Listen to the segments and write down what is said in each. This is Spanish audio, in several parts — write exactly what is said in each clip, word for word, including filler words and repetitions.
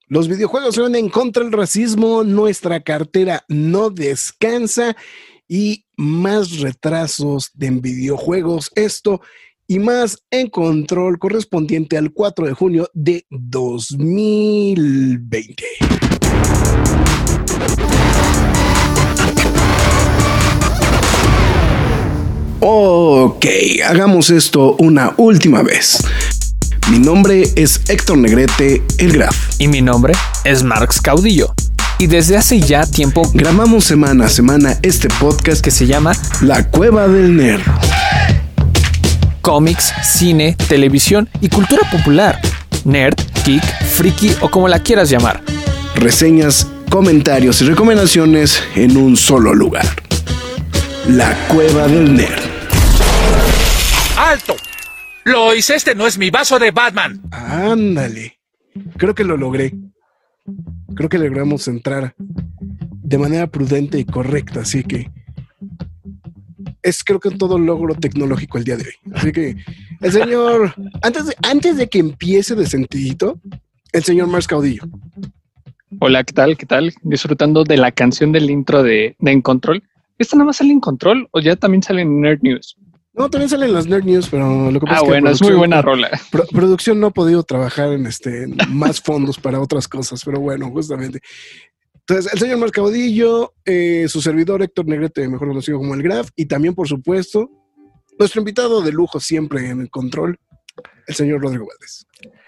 Los videojuegos se van en contra del racismo, nuestra cartera no descansa y más retrasos de videojuegos. Esto y más en Control, correspondiente al cuatro de junio de dos mil veinte. Ok, hagamos esto una última vez. Mi nombre es Héctor Negrete, el Graf. Y mi nombre es Marx Caudillo. Y desde hace ya tiempo grabamos semana a semana este podcast que se llama La Cueva del Nerd. Cómics, cine, televisión y cultura popular. Nerd, geek, friki o como la quieras llamar. Reseñas, comentarios y recomendaciones en un solo lugar. La Cueva del Nerd. ¡Alto! Lo hice, este no es mi vaso de Batman. Ándale. Creo que lo logré. Creo que logramos entrar de manera prudente y correcta, así que es creo que todo logro tecnológico el día de hoy. Así que el señor, antes de, antes de que empiece de sentidito, el señor Marx Caudillo. Hola, ¿qué tal? ¿Qué tal? Disfrutando de la canción del intro de, de En Control. ¿Esta nada más sale en Control o ya también sale en Nerd News? No, también salen las Nerd News, pero lo que pasa ah, es que bueno, es muy buena rola. Pro, producción no ha podido trabajar en este en más fondos para otras cosas, pero bueno, justamente. Entonces, el señor Marx Caudillo, eh, su servidor Héctor Negrete, mejor conocido como el Graf, y también, por supuesto, nuestro invitado de lujo siempre en el control, el señor Rodrigo Valdés.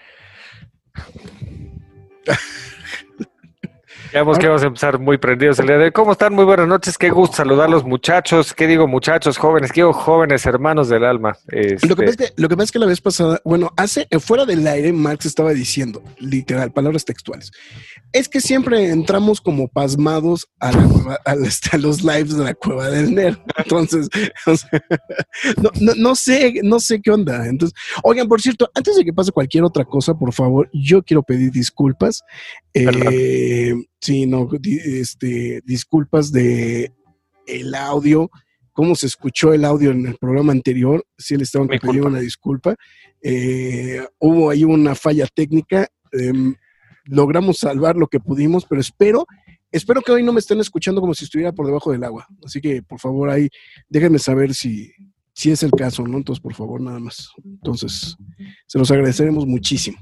Ya vamos que vamos a empezar muy prendidos el día de hoy. ¿Cómo están? Muy buenas noches. Qué gusto saludarlos, muchachos. ¿Qué digo, muchachos, jóvenes? ¿Qué digo, jóvenes, hermanos del alma? Este... Lo que pasa es que, lo que pasa es que la vez pasada, bueno, hace, fuera del aire, Marx estaba diciendo, literal, palabras textuales, es que siempre entramos como pasmados a, la cueva, a, a los lives de la Cueva del Nerd. Entonces, o sea, no, no, no sé, no sé qué onda. Entonces, oigan, por cierto, antes de que pase cualquier otra cosa, por favor, yo quiero pedir disculpas. Eh, sí, no, este, disculpas de el audio, cómo se escuchó el audio en el programa anterior. Sí, les tengo que pedir una disculpa. Eh, hubo ahí una falla técnica. Eh, logramos salvar lo que pudimos, pero espero, espero que hoy no me estén escuchando como si estuviera por debajo del agua. Así que, por favor, ahí déjenme saber si, si es el caso, ¿no? Entonces, por favor, nada más. Entonces, se los agradeceremos muchísimo.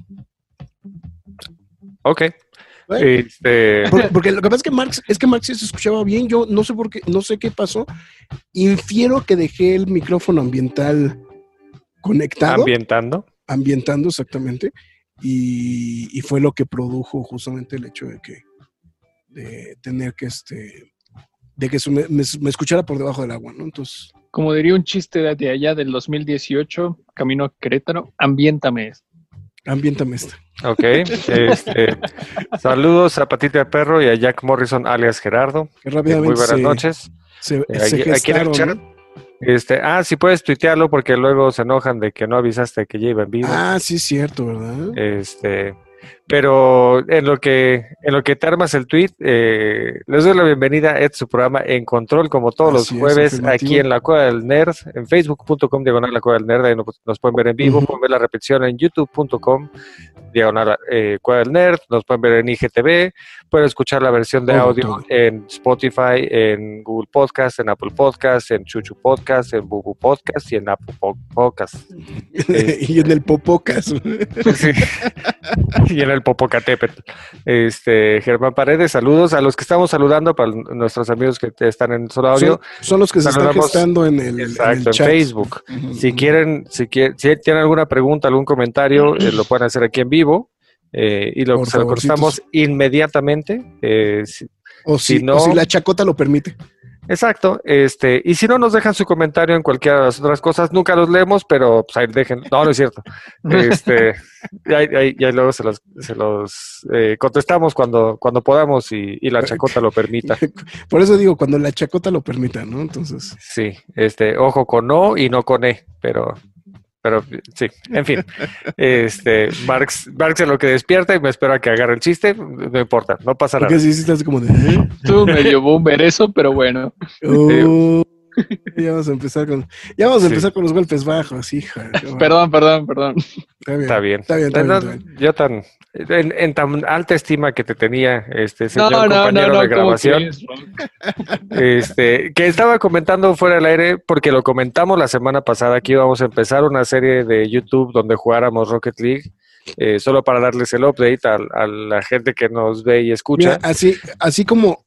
Ok. Este... Porque, porque lo que pasa es que Marx, es que Marx se escuchaba bien. Yo no sé por qué, no sé qué pasó. Infiero que dejé el micrófono ambiental conectado. Ambientando. Ambientando, exactamente. Y, y fue lo que produjo justamente el hecho de que de tener que este de que me, me, me escuchara por debajo del agua, ¿no? Entonces, como diría un chiste de allá del dos mil dieciocho, camino a Querétaro, ambiéntame esto. Ambiéntame esta. Ok. Este, saludos a Patita de Perro y a Jack Morrison, alias Gerardo. Que rápidamente Muy buenas se, noches. Se, eh, se aquí, gestaron, aquí en el chat, ¿no? Este, ah, sí puedes tuitearlo porque luego se enojan de que no avisaste que ya iba en vivo. Ah, sí es cierto, ¿verdad? Este, pero en lo que en lo que te armas el tweet, eh, les doy la bienvenida a este su programa En Control, como todos Así los jueves, es, aquí en la Cueva del Nerd, en facebook punto com diagonal la Cueva del Nerd, ahí nos, nos pueden ver en vivo, uh-huh. Pueden ver la repetición en youtube punto com diagonal eh, Cueva del Nerd, nos pueden ver en I G T V, pueden escuchar la versión de todo, audio todo. En Spotify, en Google Podcast, en Apple Podcast, en Chuchu Podcast, en Bubu Podcast y en Apple Podcast. eh, y en el Popocas. Sí. Y en el Popocatépetl. Este, Germán Paredes, saludos a los que estamos saludando, para nuestros amigos que están en solo audio. Son, son los que se están gestando en el, exacto, en el en chat. Facebook. Uh-huh. Si quieren, si quieren, si tienen alguna pregunta, algún comentario, eh, lo pueden hacer aquí en vivo. Eh, y lo, Por se lo contestamos inmediatamente. Eh, si, o, si, si no, o si la chacota lo permite. Exacto, este, y si no nos dejan su comentario en cualquiera de las otras cosas, nunca los leemos, pero pues ahí dejen, no, no es cierto, este, y ahí, ahí, y ahí luego se los, se los eh, contestamos cuando, cuando podamos y, y la chacota lo permita. Por eso digo, cuando la chacota lo permita, ¿no? Entonces. Sí, este, ojo con no y no con e, pero... Pero sí, en fin, este, Marx, Marx es lo que despierta y me espera que agarre el chiste, no importa, no pasa nada. Porque sí, sí estás como de... ¿eh? Tú medio boomer eso, pero bueno. Oh. Ya vamos a empezar con, ya vamos a Sí. empezar con los golpes bajos, hija. Qué bueno. Perdón, perdón, perdón. Está bien. Está bien. Está bien, está bien, está bien. Yo tan, en, en tan alta estima que te tenía, este señor No, no, no, compañero no, de ¿cómo grabación, crees, Rock? este, que estaba comentando fuera del aire, porque lo comentamos la semana pasada que íbamos a empezar una serie de YouTube donde jugáramos Rocket League, eh, solo para darles el update a, a la gente que nos ve y escucha. Mira, así, así como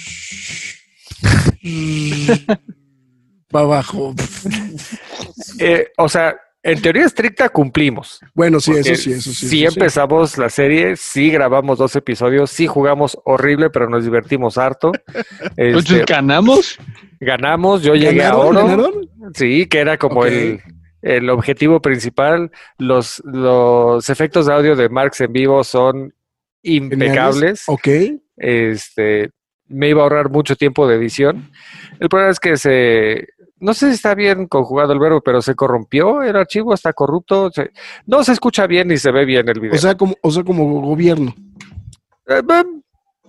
para abajo. Eh, o sea, en teoría estricta cumplimos. Bueno, sí, Porque eso sí, eso sí. Sí eso sí. empezamos la serie, sí grabamos dos episodios, sí jugamos horrible, pero nos divertimos harto. Entonces, Este, ¿ganamos? ganamos, yo llegué a ¿Ganaron? oro. ¿Ganaron? Sí, que era como Ok. el, el objetivo principal. Los, los efectos de audio de Marx en vivo son impecables. Ok. Este, me iba a ahorrar mucho tiempo de edición. El problema es que se, no sé si está bien conjugado el verbo, pero se corrompió el archivo, está corrupto. se- no se escucha bien ni se ve bien el video. O sea, como, o sea, como gobierno. Eh, bam.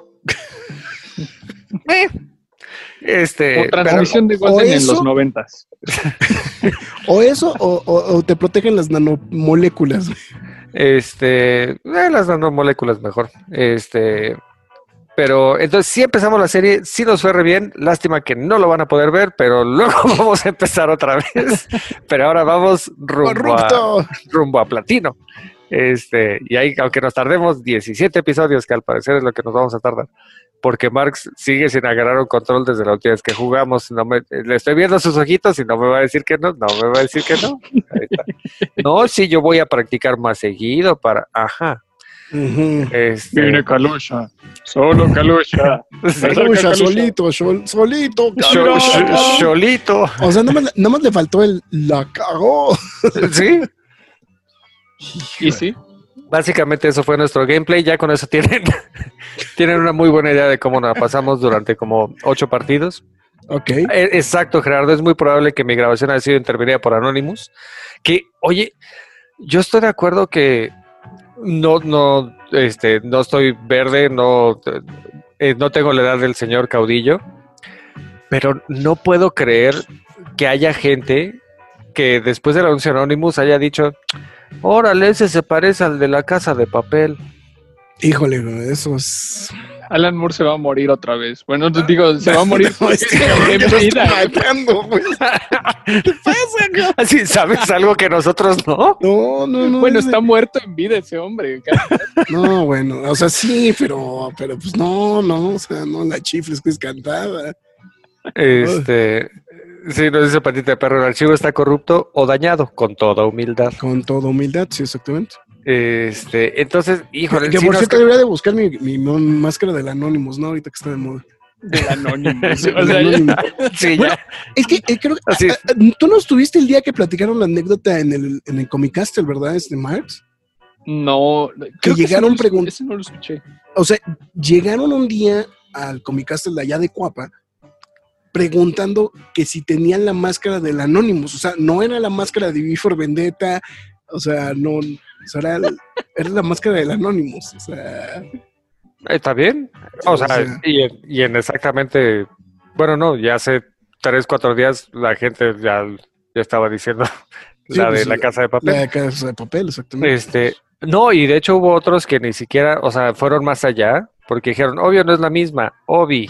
Eh. Este, O pero- transmisión de o Golden en eso- los noventas. O eso, o, o- o te protegen las nanomoléculas. Este, eh, las nanomoléculas mejor. Este, pero entonces sí empezamos la serie, sí nos fue re bien. Lástima que no lo van a poder ver, pero luego vamos a empezar otra vez. Pero ahora vamos rumbo a, ¡Corrupto! rumbo a platino. Este, y ahí, aunque nos tardemos diecisiete episodios, que al parecer es lo que nos vamos a tardar, porque Marx sigue sin agarrar un control desde la última vez que jugamos. No me, le estoy viendo sus ojitos y no me va a decir que no, no me va a decir que no. Ahí está. No, sí, yo voy a practicar más seguido para, ajá. Ujú. Este, Viene Calusha. Solo Calusha. Calusha, solito, sol- solito. Cho- Calusha. cho- Cholito, O sea, nada más, nada más le faltó el la cagó. ¿sí? Y sí, Básicamente eso fue nuestro gameplay. Ya con eso tienen, tienen una muy buena idea de cómo nos la pasamos durante como ocho partidos. Ok. Eh, Exacto, Gerardo. Es muy probable que mi grabación haya sido intervenida por Anonymous. Que, oye, yo estoy de acuerdo que no, no, este, no estoy verde, no, eh, no tengo la edad del señor Caudillo, pero no puedo creer que haya gente que después del anuncio de Anonymous haya dicho, órale, ese se parece al de la Casa de Papel. Híjole, güey, eso es. Alan Moore se va a morir otra vez. Bueno, te digo, se va a morir No, este en cabrón ya lo vida. está hypeando, güey. ¿Qué pasa, güey? Así, ¿sabes algo que nosotros no? No, no, no. Bueno, ese- está muerto en vida ese hombre. No, bueno, o sea, sí, pero, pero pues no, no, o sea, no la chifles que es cantada. Este, sí, nos dice Patita de Perro, el archivo está corrupto o dañado, con toda humildad. Con toda humildad, sí, exactamente. Este, entonces, híjole, Que sí por nos- cierto debería de buscar mi, mi mon- máscara del Anonymous, ¿no? Ahorita que está de moda. Del anónimo. O Del sea, ya- Anonymous. sí, Bueno, ya. es que eh, creo que Así. ah, ah, tú no estuviste el día que platicaron la anécdota en el, en el Comic Castle, ¿verdad? Es de Marx. No, creo ese llegaron no lo- pregun- ese no lo escuché. O sea, llegaron un día al Comic Castle de allá de Cuapa preguntando que si tenían la máscara del Anonymous. O sea, no era la máscara de V for Vendetta, o sea, no, o sea, era, el- era la máscara del Anonymous. O sea, ¿Está bien? O O sea, sea. y, en, y en exactamente, bueno, no, ya hace tres, cuatro días la gente ya, ya estaba diciendo Sí, la de pues, la Casa de Papel. la de Casa de Papel, exactamente. Este, no, y de hecho hubo otros que ni siquiera, o sea, fueron más allá, porque dijeron, obvio no es la misma, Obi,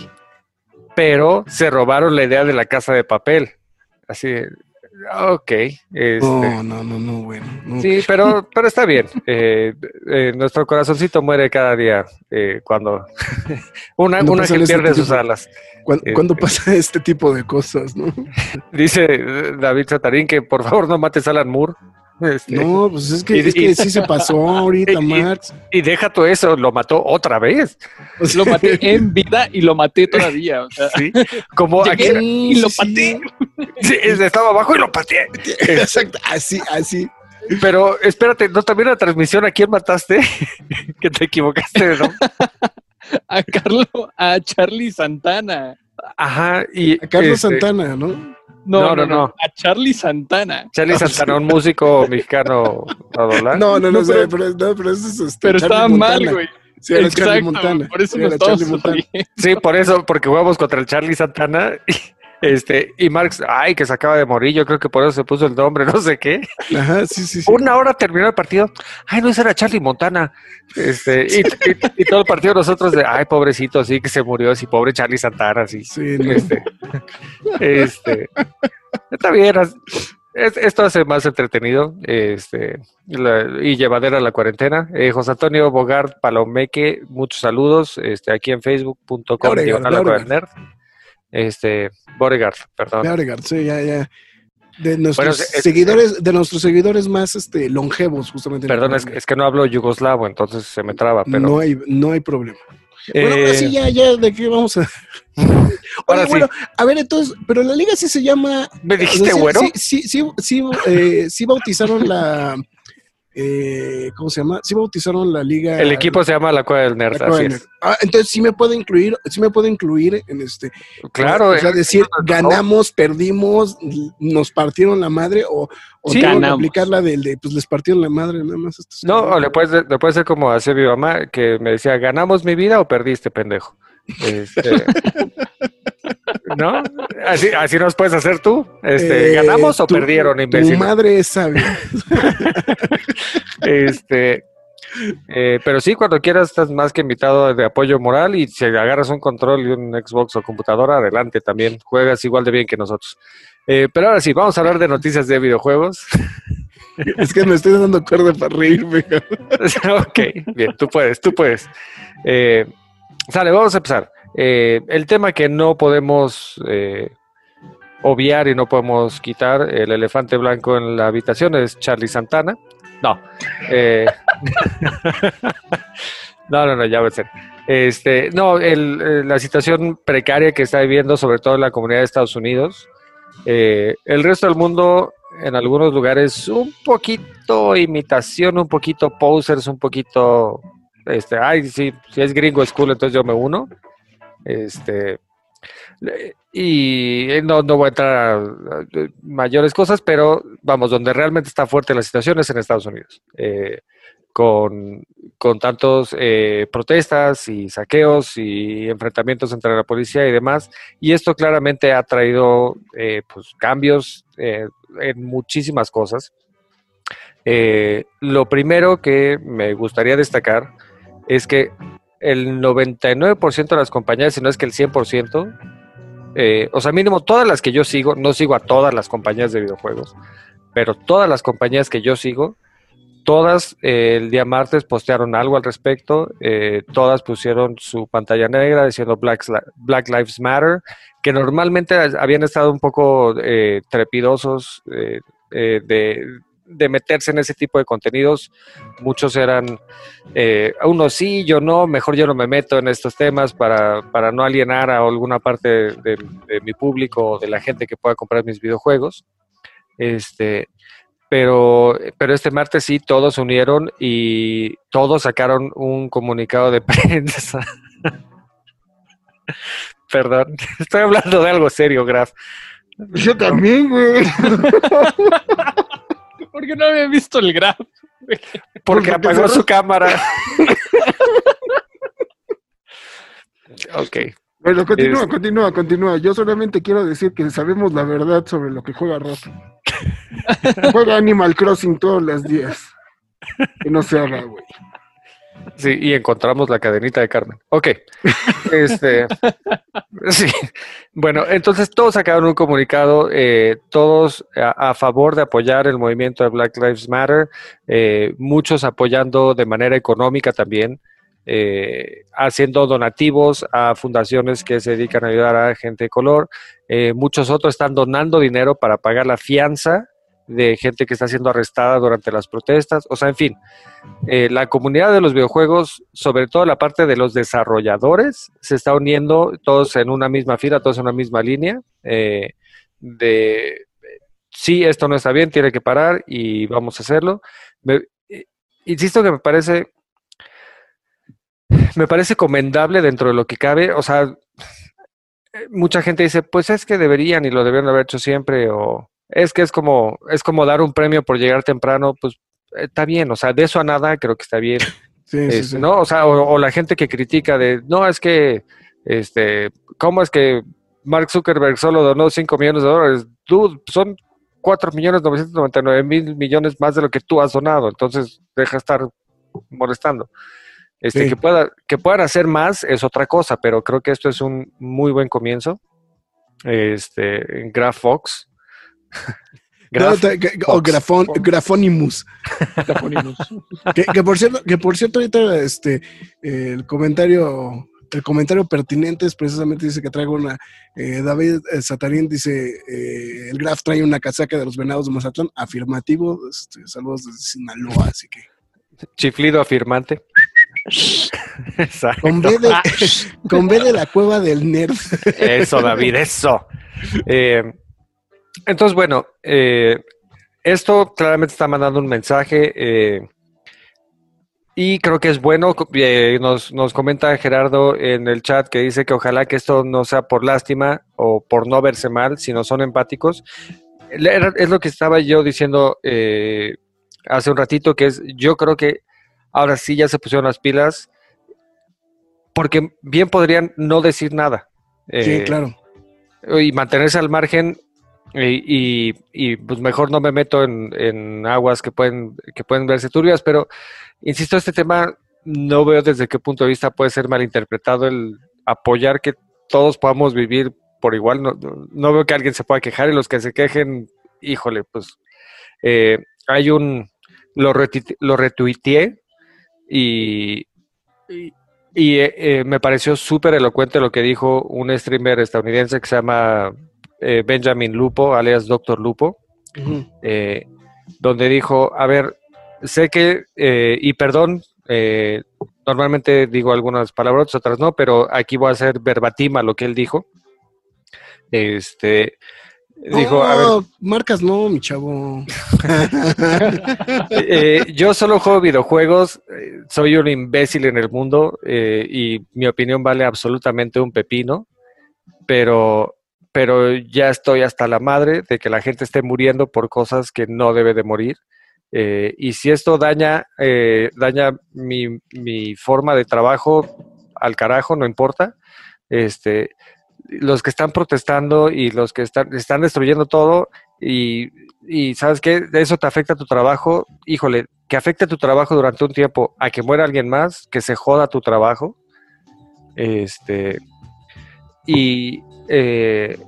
pero se robaron la idea de la Casa de Papel. Así, ok, este, No, no, no, no, bueno. no. sí, pero, pero está bien. Eh, eh, nuestro corazoncito muere cada día eh, cuando una, Cuando una pasan que este pierde tipo- sus alas. Cuando, este- cuando pasa este tipo de cosas, ¿no? Dice eh, David Satarín que por favor no mates a Alan Moore. Este, No, pues es que, Y- es que y- sí se pasó ahorita, y- Marx. Y deja todo eso, lo mató otra vez. O sea, Lo maté en vida y lo maté todavía. O sea, Sí, como Llegué aquí sí, y lo sí, pateé. sí, estaba abajo y lo pateé. sí. Exacto, así, así. Pero espérate, ¿no también la transmisión a quién mataste? Que te equivocaste, ¿no? A Carlos, a Charlie Santana. Ajá, y A Carlos este, Santana, ¿no? No, No, no, no, no, no. A Charlie Santana. Charlie Santana, un músico mexicano adolán. No, no, no, No, sé, pero- pero, no, pero eso es este, Pero Charlie estaba Montana. mal, güey. Sí, era Charlie Montana. Por eso Sí, no era estamos Charlie Montana. bien. Sí, por eso, porque jugamos contra el Charlie Santana y, Este, y Marx, ay, que se acaba de morir, yo creo que por eso se puso el nombre, no sé qué. Ajá, sí, sí, sí. Una hora terminó el partido, ay, no, ese era Charlie Montana. Este, y, y, y todo el partido nosotros de, ay, pobrecito, sí, que se murió, sí, pobre Charlie Santana, sí. Sí, no. Este, este, está bien, es, esto hace más entretenido, este, la, y llevadera la cuarentena. Eh, José Antonio Bogart Palomeque, muchos saludos, este, aquí en facebook punto com, diagonal la cueva del nerd. Este, Beauregard, perdón. Beauregard, sí, ya, ya. De nuestros Bueno, es, seguidores, es, de nuestros seguidores más este longevos, justamente. Perdón, es, es que no hablo yugoslavo, entonces se me traba, pero. No hay, no hay problema. Eh, bueno, ahora sí, ya, ya, ¿de qué vamos a...? Oye, sí. bueno, a ver, entonces, pero la liga sí se llama... ¿Me dijiste, o sea, güero? Sí, sí, sí, sí, eh, sí bautizaron la... Eh, ¿Cómo se llama? Sí bautizaron la liga. El equipo se llama la Cueva del Nerd, así del es. Nerd. Ah, entonces sí me puede incluir, sí me puede incluir en este. Claro. O sea, decir ganamos, perdimos, nos partieron la madre o, o sí, tengo que aplicar la del de, pues les partieron la madre nada más. Estos no, o le puedes, le puede ser como hacía mi mamá, que me decía, ¿ganamos mi vida o perdiste, pendejo? Este, ¿no? Así, así nos puedes hacer tú. Este, eh, ¿ganamos o tu, perdieron, imbécil? Tu madre es sabia. Este, eh, pero sí, cuando quieras estás más que invitado de apoyo moral, y si agarras un control y un Xbox o computadora, adelante también, juegas igual de bien que nosotros. Eh, pero ahora sí, vamos a hablar de noticias de videojuegos. Es que me estoy dando cuerda para reírme. Ok, bien, tú puedes, tú puedes. Eh, sale, vamos a empezar. Eh, el tema que no podemos eh, obviar y no podemos quitar, el elefante blanco en la habitación, es Charlie Santana. No. Eh, no, no, no, ya va a ser. Este, no, el, la situación precaria que está viviendo, sobre todo en la comunidad de Estados Unidos. Eh, el resto del mundo, en algunos lugares, un poquito imitación, un poquito posers, un poquito, este, ay, sí, si es gringo es cool, entonces yo me uno. Este, y no, no voy a entrar a, a mayores cosas, pero vamos, donde realmente está fuerte la situación es en Estados Unidos, eh, con, con tantos eh, protestas y saqueos y enfrentamientos entre la policía y demás, y esto claramente ha traído eh, pues, cambios eh, en muchísimas cosas. Eh, lo primero que me gustaría destacar es que el noventa y nueve por ciento de las compañías, si no es que el cien por ciento, eh, o sea, mínimo todas las que yo sigo, no sigo a todas las compañías de videojuegos, pero todas las compañías que yo sigo, todas eh, el día martes postearon algo al respecto, eh, todas pusieron su pantalla negra diciendo Black, Black Lives Matter, que normalmente habían estado un poco eh, trepidosos eh, eh, de... de meterse en ese tipo de contenidos. Muchos eran eh, unos sí, yo no, mejor yo no me meto en estos temas para, para no alienar a alguna parte de, de, de mi público o de la gente que pueda comprar mis videojuegos. Este, pero, pero este martes sí, todos se unieron y todos sacaron un comunicado de prensa. Perdón, estoy hablando de algo serio, Graf. Yo también, güey. Porque no había visto el graf. Porque, Porque apagó su cámara. Ok. Bueno, continúa, es... continúa, continúa. Yo solamente quiero decir que sabemos la verdad sobre lo que juega Rosa. Juega Animal Crossing todos los días. Que no se haga, güey. Sí, y encontramos la cadenita de Carmen. Ok. Este, sí. Bueno, entonces todos sacaron un comunicado, eh, todos a, a favor de apoyar el movimiento de Black Lives Matter, eh, muchos apoyando de manera económica también, eh, haciendo donativos a fundaciones que se dedican a ayudar a gente de color. Eh, muchos otros están donando dinero para pagar la fianza de gente que está siendo arrestada durante las protestas. O sea, en fin, eh, la comunidad de los videojuegos, sobre todo la parte de los desarrolladores, se está uniendo todos en una misma fila, todos en una misma línea, eh, de sí, esto no está bien, tiene que parar y vamos a hacerlo. Me, eh, insisto que me parece me parece comendable dentro de lo que cabe. O sea, mucha gente dice, pues es que deberían y lo deberían haber hecho siempre, o es que es como, es como dar un premio por llegar temprano. Pues está bien, o sea, de eso a nada creo que está bien. Sí, este, sí, sí. ¿no? O sea, o, o la gente que critica de, no, es que, este, ¿cómo es que Mark Zuckerberg solo donó cinco millones de dólares. Dude, son cuatro millones novecientos noventa y nueve mil millones más de lo que tú has donado. Entonces, deja de estar molestando. Este, Sí. que, pueda, que puedan hacer más es otra cosa, pero creo que esto es un muy buen comienzo. Este, Graph Fox. No, te- que- o grafón, Grafonimus. que, que por cierto, que por cierto, ahorita este eh, el comentario, el comentario pertinente es precisamente dice que traigo una eh, David eh, Satarín dice eh, el Graf trae una casaca de los Venados de Mazatlán, afirmativo, este, saludos desde Sinaloa, así que Chiflido afirmante. Exacto. con B de, con B de la cueva del nerd. Eso, David, eso. Eh, entonces, bueno, eh, esto claramente está mandando un mensaje eh, y creo que es bueno. Eh, nos, nos comenta Gerardo en el chat que dice que ojalá que esto no sea por lástima o por no verse mal, sino son empáticos. Es lo que estaba yo diciendo eh, hace un ratito, que es, yo creo que ahora sí ya se pusieron las pilas, porque bien podrían no decir nada. Eh, Sí, claro. Y mantenerse al margen y, y, y, pues mejor no me meto en, en aguas que pueden, que pueden verse turbias, pero insisto, este tema no veo desde qué punto de vista puede ser malinterpretado el apoyar que todos podamos vivir por igual. No, no veo que alguien se pueda quejar y los que se quejen, híjole, pues eh, hay un, lo, retuite, lo retuiteé y, y, y eh, me pareció súper elocuente lo que dijo un streamer estadounidense que se llama eh, Benjamin Lupo, alias Doctor Lupo, uh-huh. eh, donde dijo, a ver, sé que, eh, y perdón, eh, normalmente digo algunas palabras, otras no, pero aquí voy a hacer verbatim a lo que él dijo. Este... Dijo, oh, a ver, marcas no, mi chavo. eh, yo solo juego videojuegos, eh, soy un imbécil en el mundo eh, y mi opinión vale absolutamente un pepino, pero, pero ya estoy hasta la madre de que la gente esté muriendo por cosas que no debe de morir. Eh, y si esto daña, eh, daña mi, mi forma de trabajo, al carajo, no importa. Este... los que están protestando y los que están, están destruyendo todo y, y ¿sabes qué? Eso te afecta a tu trabajo, híjole, que afecte tu trabajo durante un tiempo a que muera alguien más, que se joda tu trabajo. Este, y eh,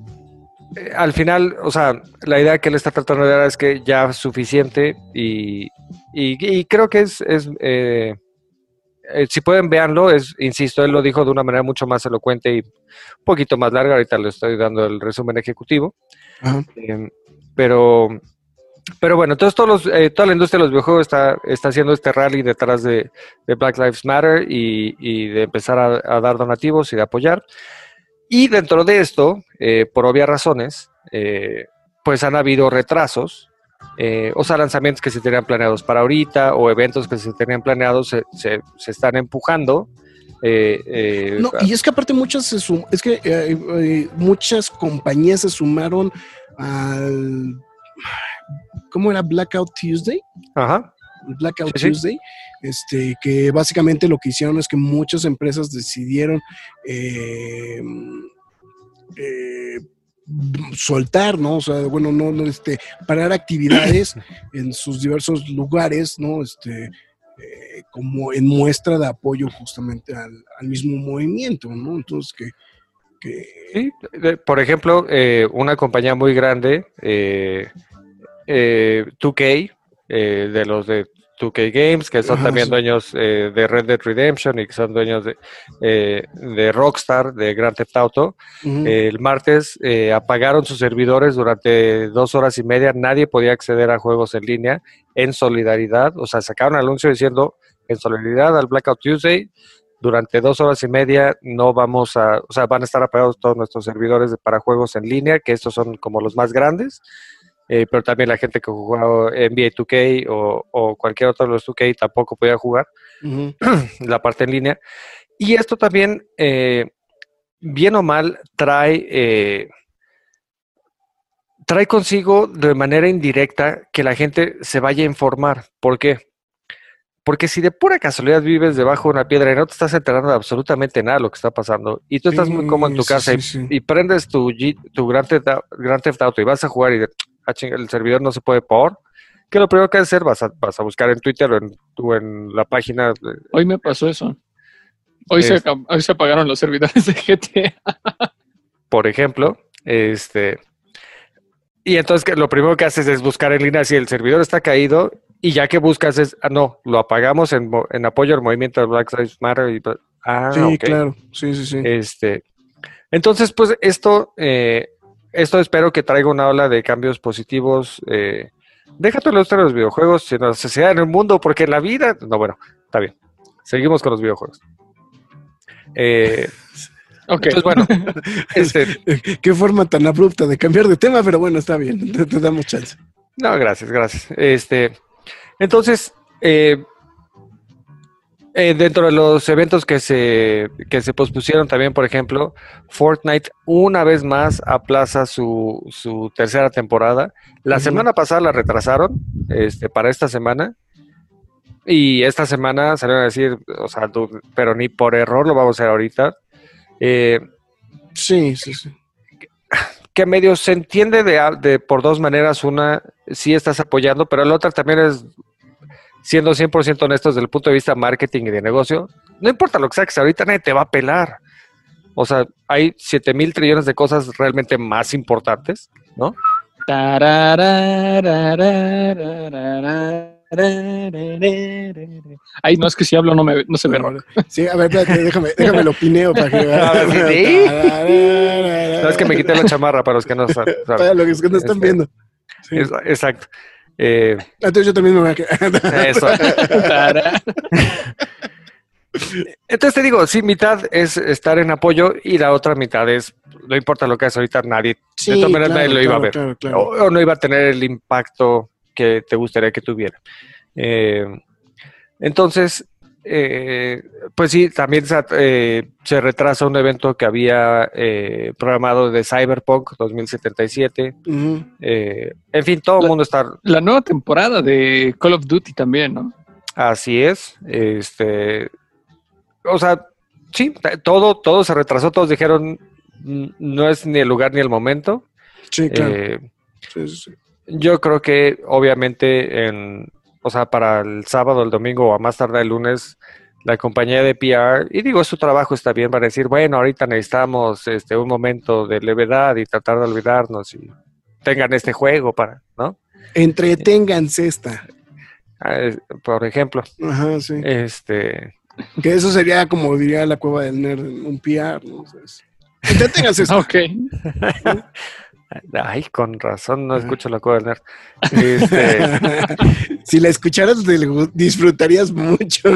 al final, o sea, la idea que él está tratando de dar es que ya es suficiente y, y, y creo que es... es eh, Eh, si pueden, véanlo, es, insisto, él lo dijo de una manera mucho más elocuente y un poquito más larga, ahorita le estoy dando el resumen ejecutivo, eh, pero, pero bueno, entonces todos los, eh, toda la industria de los videojuegos está, está haciendo este rally detrás de, de Black Lives Matter y, y de empezar a, a dar donativos y de apoyar, y dentro de esto, eh, por obvias razones, eh, pues han habido retrasos. Eh, o sea, lanzamientos que se tenían planeados para ahorita o eventos que se tenían planeados se, se, se están empujando. Eh, eh, no, y es que aparte muchas se sum- es que eh, eh, muchas compañías se sumaron al ¿cómo era? Blackout Tuesday. Ajá. Blackout sí, Tuesday, sí. Este, que básicamente lo que hicieron es que muchas empresas decidieron eh, eh, soltar, ¿no? O sea, bueno, no, no, este, parar actividades en sus diversos lugares, ¿no? Este, eh, como en muestra de apoyo justamente al, al mismo movimiento, ¿no? Entonces, que... que... Sí, de, por ejemplo, eh, una compañía muy grande, eh, eh, dos K, eh, de los de dos K Games, que son Ajá, también sí. dueños eh, de Red Dead Redemption y que son dueños de, eh, de Rockstar, de Grand Theft Auto. Uh-huh. Eh, el martes eh, apagaron sus servidores durante dos horas y media, nadie podía acceder a juegos en línea en solidaridad, o sea, sacaron un anuncio diciendo en solidaridad al Blackout Tuesday, durante dos horas y media no vamos a, o sea, van a estar apagados todos nuestros servidores para juegos en línea, que estos son como los más grandes. Eh, pero también la gente que jugaba N B A dos K o, o cualquier otro de los dos K tampoco podía jugar uh-huh. la parte en línea. Y esto también, eh, bien o mal, trae, eh, trae consigo de manera indirecta que la gente se vaya a informar. ¿Por qué? Porque si de pura casualidad vives debajo de una piedra y no te estás enterando de absolutamente nada de lo que está pasando, y tú estás Sí, muy cómodo en tu sí, casa sí, y, sí. y prendes tu, G- tu Grand Theft, Au- Grand Theft Auto y vas a jugar y de- ah, chinga, el servidor no se puede por, ¿qué lo primero que vas a hacer? Vas a, vas a buscar en Twitter o en, o en la página, de- Hoy me pasó eso. Hoy se, Es- acab- hoy se apagaron los servidores de G T A. por ejemplo, este... Y entonces que lo primero que haces es buscar en línea si el servidor está caído y ya que buscas es, ah, no, lo apagamos en, mo- en apoyo al movimiento de Black Lives Matter. Y, ah, Sí, ok. claro. Sí, sí, sí. Este, entonces, pues esto, eh, esto espero que traiga una ola de cambios positivos. Eh, déjate los de los videojuegos en la sociedad, en el mundo, porque en la vida, no, bueno, está bien. Seguimos con los videojuegos. Eh, Ok. Entonces, bueno, este, Qué forma tan abrupta de cambiar de tema, pero bueno, está bien. Te, te damos chance. no, gracias, gracias. Este, entonces, eh, eh, dentro de los eventos que se, que se pospusieron también, por ejemplo, Fortnite una vez más aplaza su, su tercera temporada. La Ujú. semana pasada la retrasaron, este, para esta semana. Y esta semana salieron a decir, o sea, tú- pero ni por error lo vamos a hacer ahorita. Eh, Sí, sí, sí. que medio se entiende de, a- de por dos maneras. Una, sí estás apoyando, pero la otra también es, siendo cien por ciento honestos desde el punto de vista marketing y de negocio, no importa lo que saques ahorita, nadie te va a pelar. O sea, hay siete mil trillones de cosas realmente más importantes, ¿no? Ay, no, es que si hablo no, me, no se ve rock. Sí, a ver, espérate, déjame, déjame lo pineo para que A ver, sí, sí. No, es que me quité la chamarra para los que no sa- Para saben. los que no están Este, viendo. Sí. Es- exacto. Eh, Entonces yo también me voy a quedar. eso. Entonces te digo, sí, mitad es estar en apoyo y la otra mitad es, no importa lo que hagas ahorita, nadie, Sí, de todas maneras claro, nadie lo iba a claro, ver. claro, claro. O, o no iba a tener el impacto que te gustaría que tuviera. Eh, entonces, eh, pues sí, también se, eh, se retrasa un evento que había eh, programado de Cyberpunk dos mil setenta y siete. Ujú. Eh, en fin, todo el La- mundo está... La nueva temporada de Call of Duty también, ¿no? Así es. Este, o sea, sí, todo, todo se retrasó, todos dijeron, "N- no es ni el lugar ni el momento". Sí, claro. Eh, Sí, sí, sí. yo creo que obviamente en, o sea, para el sábado, el domingo o a más tarde el lunes, la compañía de P R, y digo, su trabajo está bien, van a decir, bueno, ahorita necesitamos este un momento de levedad y tratar de olvidarnos y tengan este juego para, ¿no? Entreténganse esta. Eh, por ejemplo, Ajá, sí. este... Que eso sería como diría la cueva del nerd, un P R, ¿no? O sea, es- Entreténganse esta. Ok. Ay, con razón no escucho la cueva del nerd. Este, Si la escucharas, te gu- disfrutarías mucho.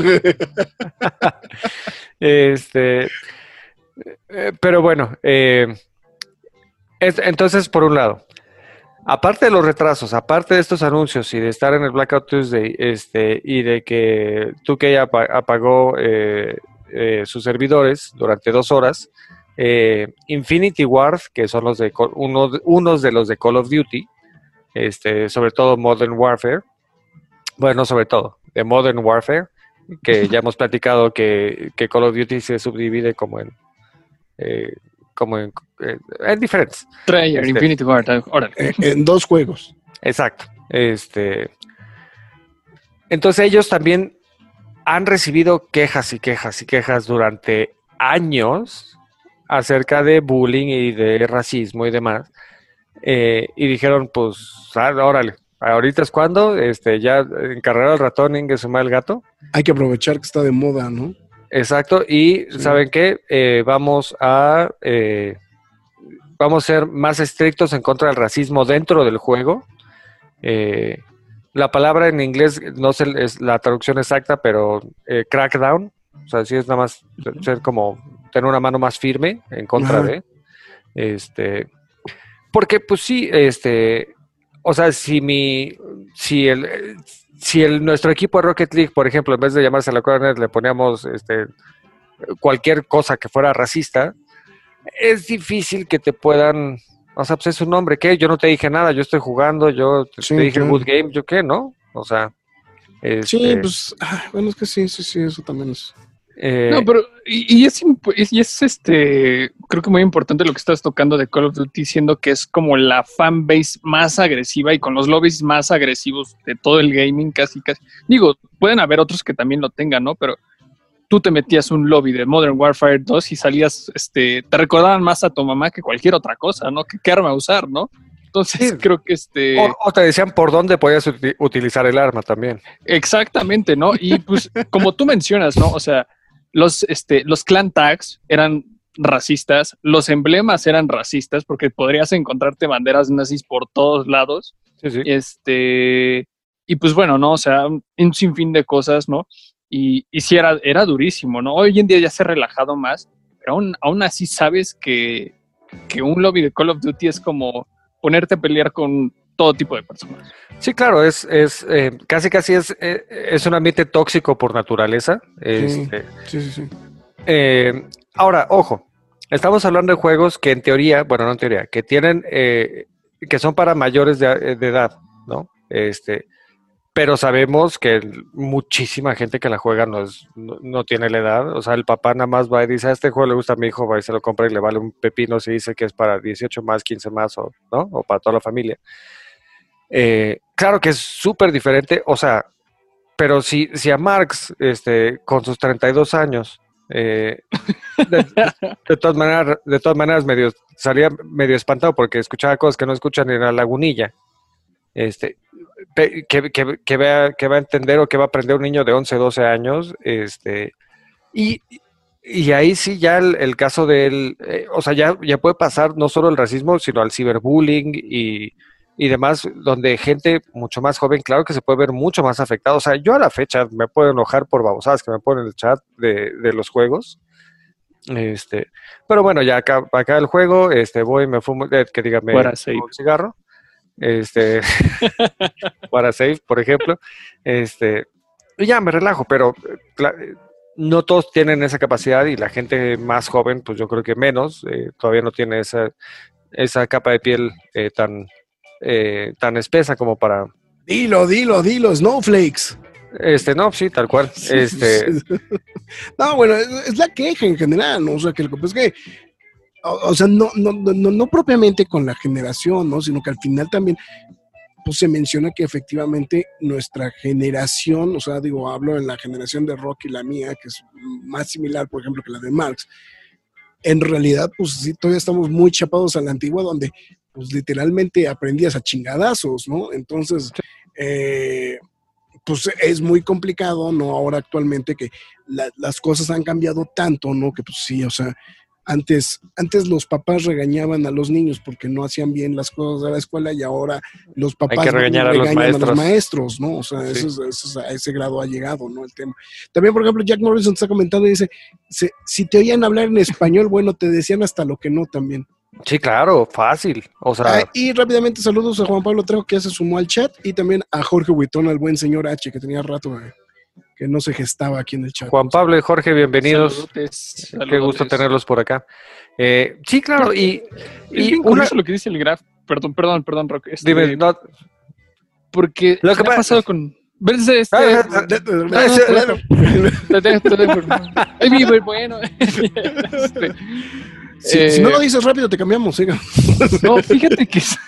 este, eh, pero bueno, eh, es- entonces por un lado, aparte de los retrasos, aparte de estos anuncios y de estar en el Blackout Tuesday, este, y de que dos K apa- apagó eh, eh, sus servidores durante dos horas, eh, Infinity Ward, que son los de Call- uno de- unos de los de Call of Duty, este, sobre todo Modern Warfare, bueno, sobre todo, de Modern Warfare, que ya hemos platicado que, que Call of Duty se subdivide como en, eh, como en, eh, en diferentes. Trailer, Este. Infinity Ward, ah, órale. Eh, en dos juegos. Exacto. Este, entonces ellos también han recibido quejas y quejas y quejas durante años acerca de bullying y de racismo y demás. Eh, y dijeron, pues, ah, órale, ahorita es cuando, este, ya encargar al ratón, Inge suma el gato. Hay que aprovechar que está de moda, ¿no? Exacto, y Sí. ¿saben qué? Eh, vamos a eh, vamos a ser más estrictos en contra del racismo dentro del juego. Eh, la palabra en inglés no sé es la traducción exacta, pero eh, crackdown, o sea, sí es nada más ser como tener una mano más firme en contra Ajá. de, este, porque pues sí, este, o sea, si mi, si el, si el nuestro equipo de Rocket League, por ejemplo, en vez de llamarse la Corner, le poníamos, este, cualquier cosa que fuera racista, es difícil que te puedan, o sea, pues es un nombre, ¿qué? Yo no te dije nada, yo estoy jugando, yo te, Sí, te dije claro. good game, ¿yo qué? ¿No? O sea, Este, Sí, pues, ah, bueno, es que sí, sí, sí, eso también es. eh, No, pero y, y es, imp- y es este, creo que muy importante lo que estás tocando de Call of Duty, siendo que es como la fanbase más agresiva y con los lobbies más agresivos de todo el gaming, casi, casi. Digo, pueden haber otros que también lo tengan, ¿no? Pero tú te metías un lobby de Modern Warfare dos y salías, este, te recordaban más a tu mamá que cualquier otra cosa, ¿no? Que qué arma usar, ¿no? Entonces Sí. creo que este... o, o te decían por dónde podías uti- utilizar el arma también. Exactamente, ¿no? Y pues, como tú mencionas, ¿no? O sea, los, este, los clan tags eran racistas, los emblemas eran racistas, porque podrías encontrarte banderas nazis por todos lados. Sí, sí. Este, y pues bueno, ¿no? O sea, un, un sinfín de cosas, ¿no? Y, y sí era, era durísimo, ¿no? Hoy en día ya se ha relajado más, pero aún, aún así sabes que, que un lobby de Call of Duty es como ponerte a pelear con todo tipo de personas. Sí, claro, es, es eh, casi casi es, eh, es un ambiente tóxico por naturaleza. Este, Sí, sí, sí. eh, ahora, ojo, estamos hablando de juegos que en teoría, bueno, no en teoría, que tienen, eh, que son para mayores de, de edad, ¿no? Este, pero sabemos que muchísima gente que la juega no, es, no, no tiene la edad. O sea, el papá nada más va y dice, a este juego le gusta a mi hijo, va y se lo compra y le vale un pepino si dice que es para dieciocho más, quince más, o, ¿no? O para toda la familia. Eh, claro que es súper diferente, o sea, pero si, si a Marx, este, con sus treinta y dos años, eh, de, de todas maneras, de todas maneras medio, salía medio espantado porque escuchaba cosas que no escuchan ni en la lagunilla, este, pe- que, que, que, vea, que va a entender o que va a aprender un niño de once, doce años, este, y, y ahí sí ya el, el caso del, eh, o sea, ya, ya puede pasar no solo el racismo, sino al ciberbullying y y demás, donde gente mucho más joven, claro que se puede ver mucho más afectado. O sea, yo a la fecha me puedo enojar por babosadas que me ponen en el chat de, de los juegos. Este, pero bueno, ya acá, acá el juego, este, voy, me fumo, eh, que diga, me Fuera fumo safe. un cigarro. Este, para safe, por ejemplo. Este, y ya me relajo, pero cla- no todos tienen esa capacidad y la gente más joven, pues yo creo que menos, eh, todavía no tiene esa, esa capa de piel eh, tan Eh, tan espesa como para Dilo, dilo, dilo, Snowflakes. este no sí tal cual este No, bueno, es, es la queja en general, ¿no? O sea, que, pues, que o, o sea, no, no, no, no propiamente con la generación, ¿no? Sino que al final también pues se menciona que efectivamente nuestra generación, o sea, digo, hablo de la generación de Rock y la mía, que es más similar, por ejemplo, que la de Marx. En realidad, pues sí, todavía estamos muy chapados a la antigua, donde pues literalmente aprendías a chingadazos, ¿no? Entonces, eh, pues es muy complicado, ¿no? Ahora actualmente que la, las cosas han cambiado tanto, ¿no? Que pues sí, o sea, antes, antes los papás regañaban a los niños porque no hacían bien las cosas de la escuela y ahora los papás hay que regañar a los regañan a los maestros. maestros, ¿no? O sea, Sí. eso es- eso es- a ese grado ha llegado, ¿no? El tema. También, por ejemplo, Jack Morrison está comentando y dice, se- si te oían hablar en español, bueno, te decían hasta lo que no también. Sí, claro, fácil. O sea, Ah, y rápidamente saludos a Juan Pablo Trejo, que ya se sumó al chat, y también a Jorge Huitón, al buen señor H, que tenía rato eh, que no se gestaba aquí en el chat. Juan Pablo y Jorge, bienvenidos. Saludotes, Qué saludotes. gusto tenerlos por acá. Eh, sí, claro, y, Es y bien una, curioso lo que dice el Graf. Perdón, perdón, perdón, Rock. Este, dime, no, porque Lo que me ha pasa- pasado con... Ves este... Ah, ah, te dejo, te dejo. Ay, mi, bueno. Este, Si, eh, si no lo dices rápido, te cambiamos, siga. No, fíjate que es-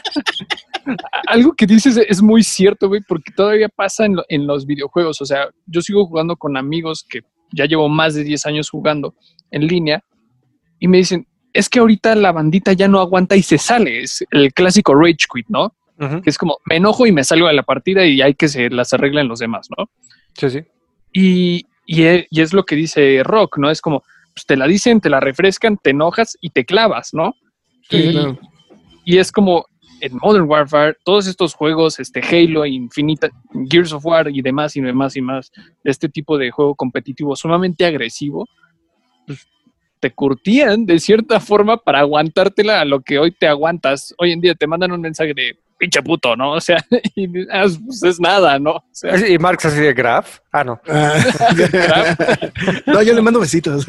algo que dices es muy cierto, güey, porque todavía pasa en, lo- en los videojuegos. O sea, yo sigo jugando con amigos que ya llevo más de diez años jugando en línea y me dicen, es que ahorita la bandita ya no aguanta y se sale. Es el clásico rage quit, ¿no? ujú, Que es como, me enojo y me salgo de la partida y hay que se las arreglen los demás, ¿no? sí, sí. Y, y, e- y es lo que dice Rock, ¿no? Es como, pues te la dicen, te la refrescan, te enojas y te clavas, ¿no? Sí, y, claro. y es como en Modern Warfare, todos estos juegos, este Halo, Infinita, Gears of War y demás y demás y más, de este tipo de juego competitivo sumamente agresivo, pues te curtían de cierta forma para aguantártela a lo que hoy te aguantas. Hoy en día te mandan un mensaje de pinche puto, ¿no? O sea, y, ah, pues es nada, ¿no? O sea, Y Marx así de Graf. Ah, no. Ah, no, yo le mando besitos.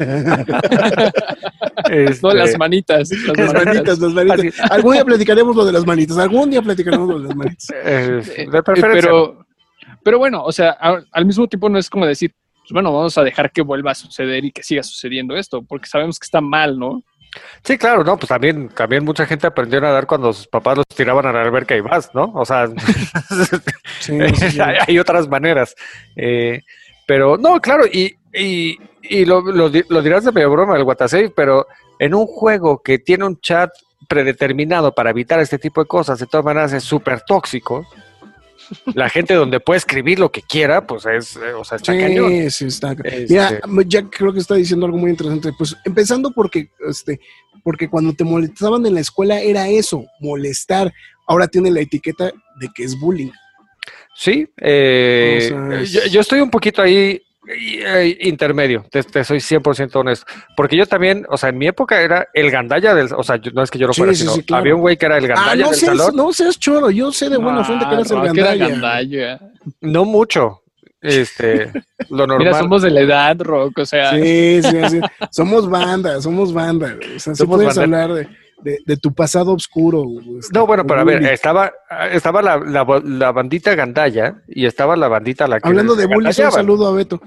Este, no, las manitas. Las, Las manitas, las manitas. Así. Algún día platicaremos lo de las manitas. Algún día platicaremos lo de las manitas. eh, Eh, de preferencia. Pero, Pero bueno, o sea, a, al mismo tiempo no es como decir, pues bueno, vamos a dejar que vuelva a suceder y que siga sucediendo esto, porque sabemos que está mal, ¿no? Sí, claro, no, pues también, también mucha gente aprendió a nadar cuando sus papás los tiraban a la alberca y vas, ¿no? O sea, Sí, sí, sí. hay, hay otras maneras. Eh, pero no, claro, y, y, y lo, lo, di- lo dirás de medio broma el WhatsApp, pero en un juego que tiene un chat predeterminado para evitar este tipo de cosas, de todas maneras es súper tóxico. La gente donde puede escribir lo que quiera, pues es, eh, o sea, está cañón. Sí, sí, está. Este- Mira, Jack creo que está diciendo algo muy interesante. Pues empezando porque, este, porque cuando te molestaban en la escuela era eso, molestar. Ahora tiene la etiqueta de que es bullying. Sí, eh, O sea, es- yo, yo estoy un poquito ahí eh, intermedio, te, te soy cien por ciento honesto, porque yo también, o sea, en mi época era el gandalla del, o sea, yo- no es que yo lo Sí, fuera, sí, sino sí, claro. había un güey que era el Ah, gandalla no del seas, salón, no seas choro, yo sé de buena fuente que eras el Ah, no, que era gandalla. gandalla. no mucho, este, lo normal. Mira, somos de la edad, Rock, o sea, Sí, sí, sí. Somos banda, somos banda. O sea, sí Somos puedes banda. hablar de, de, de tu pasado oscuro. este, No, bueno, pero a ver, bullying. estaba, estaba la, la, la bandita gandalla y estaba la bandita a la que Hablando de se bullying, un gandallaban. saludo a Beto.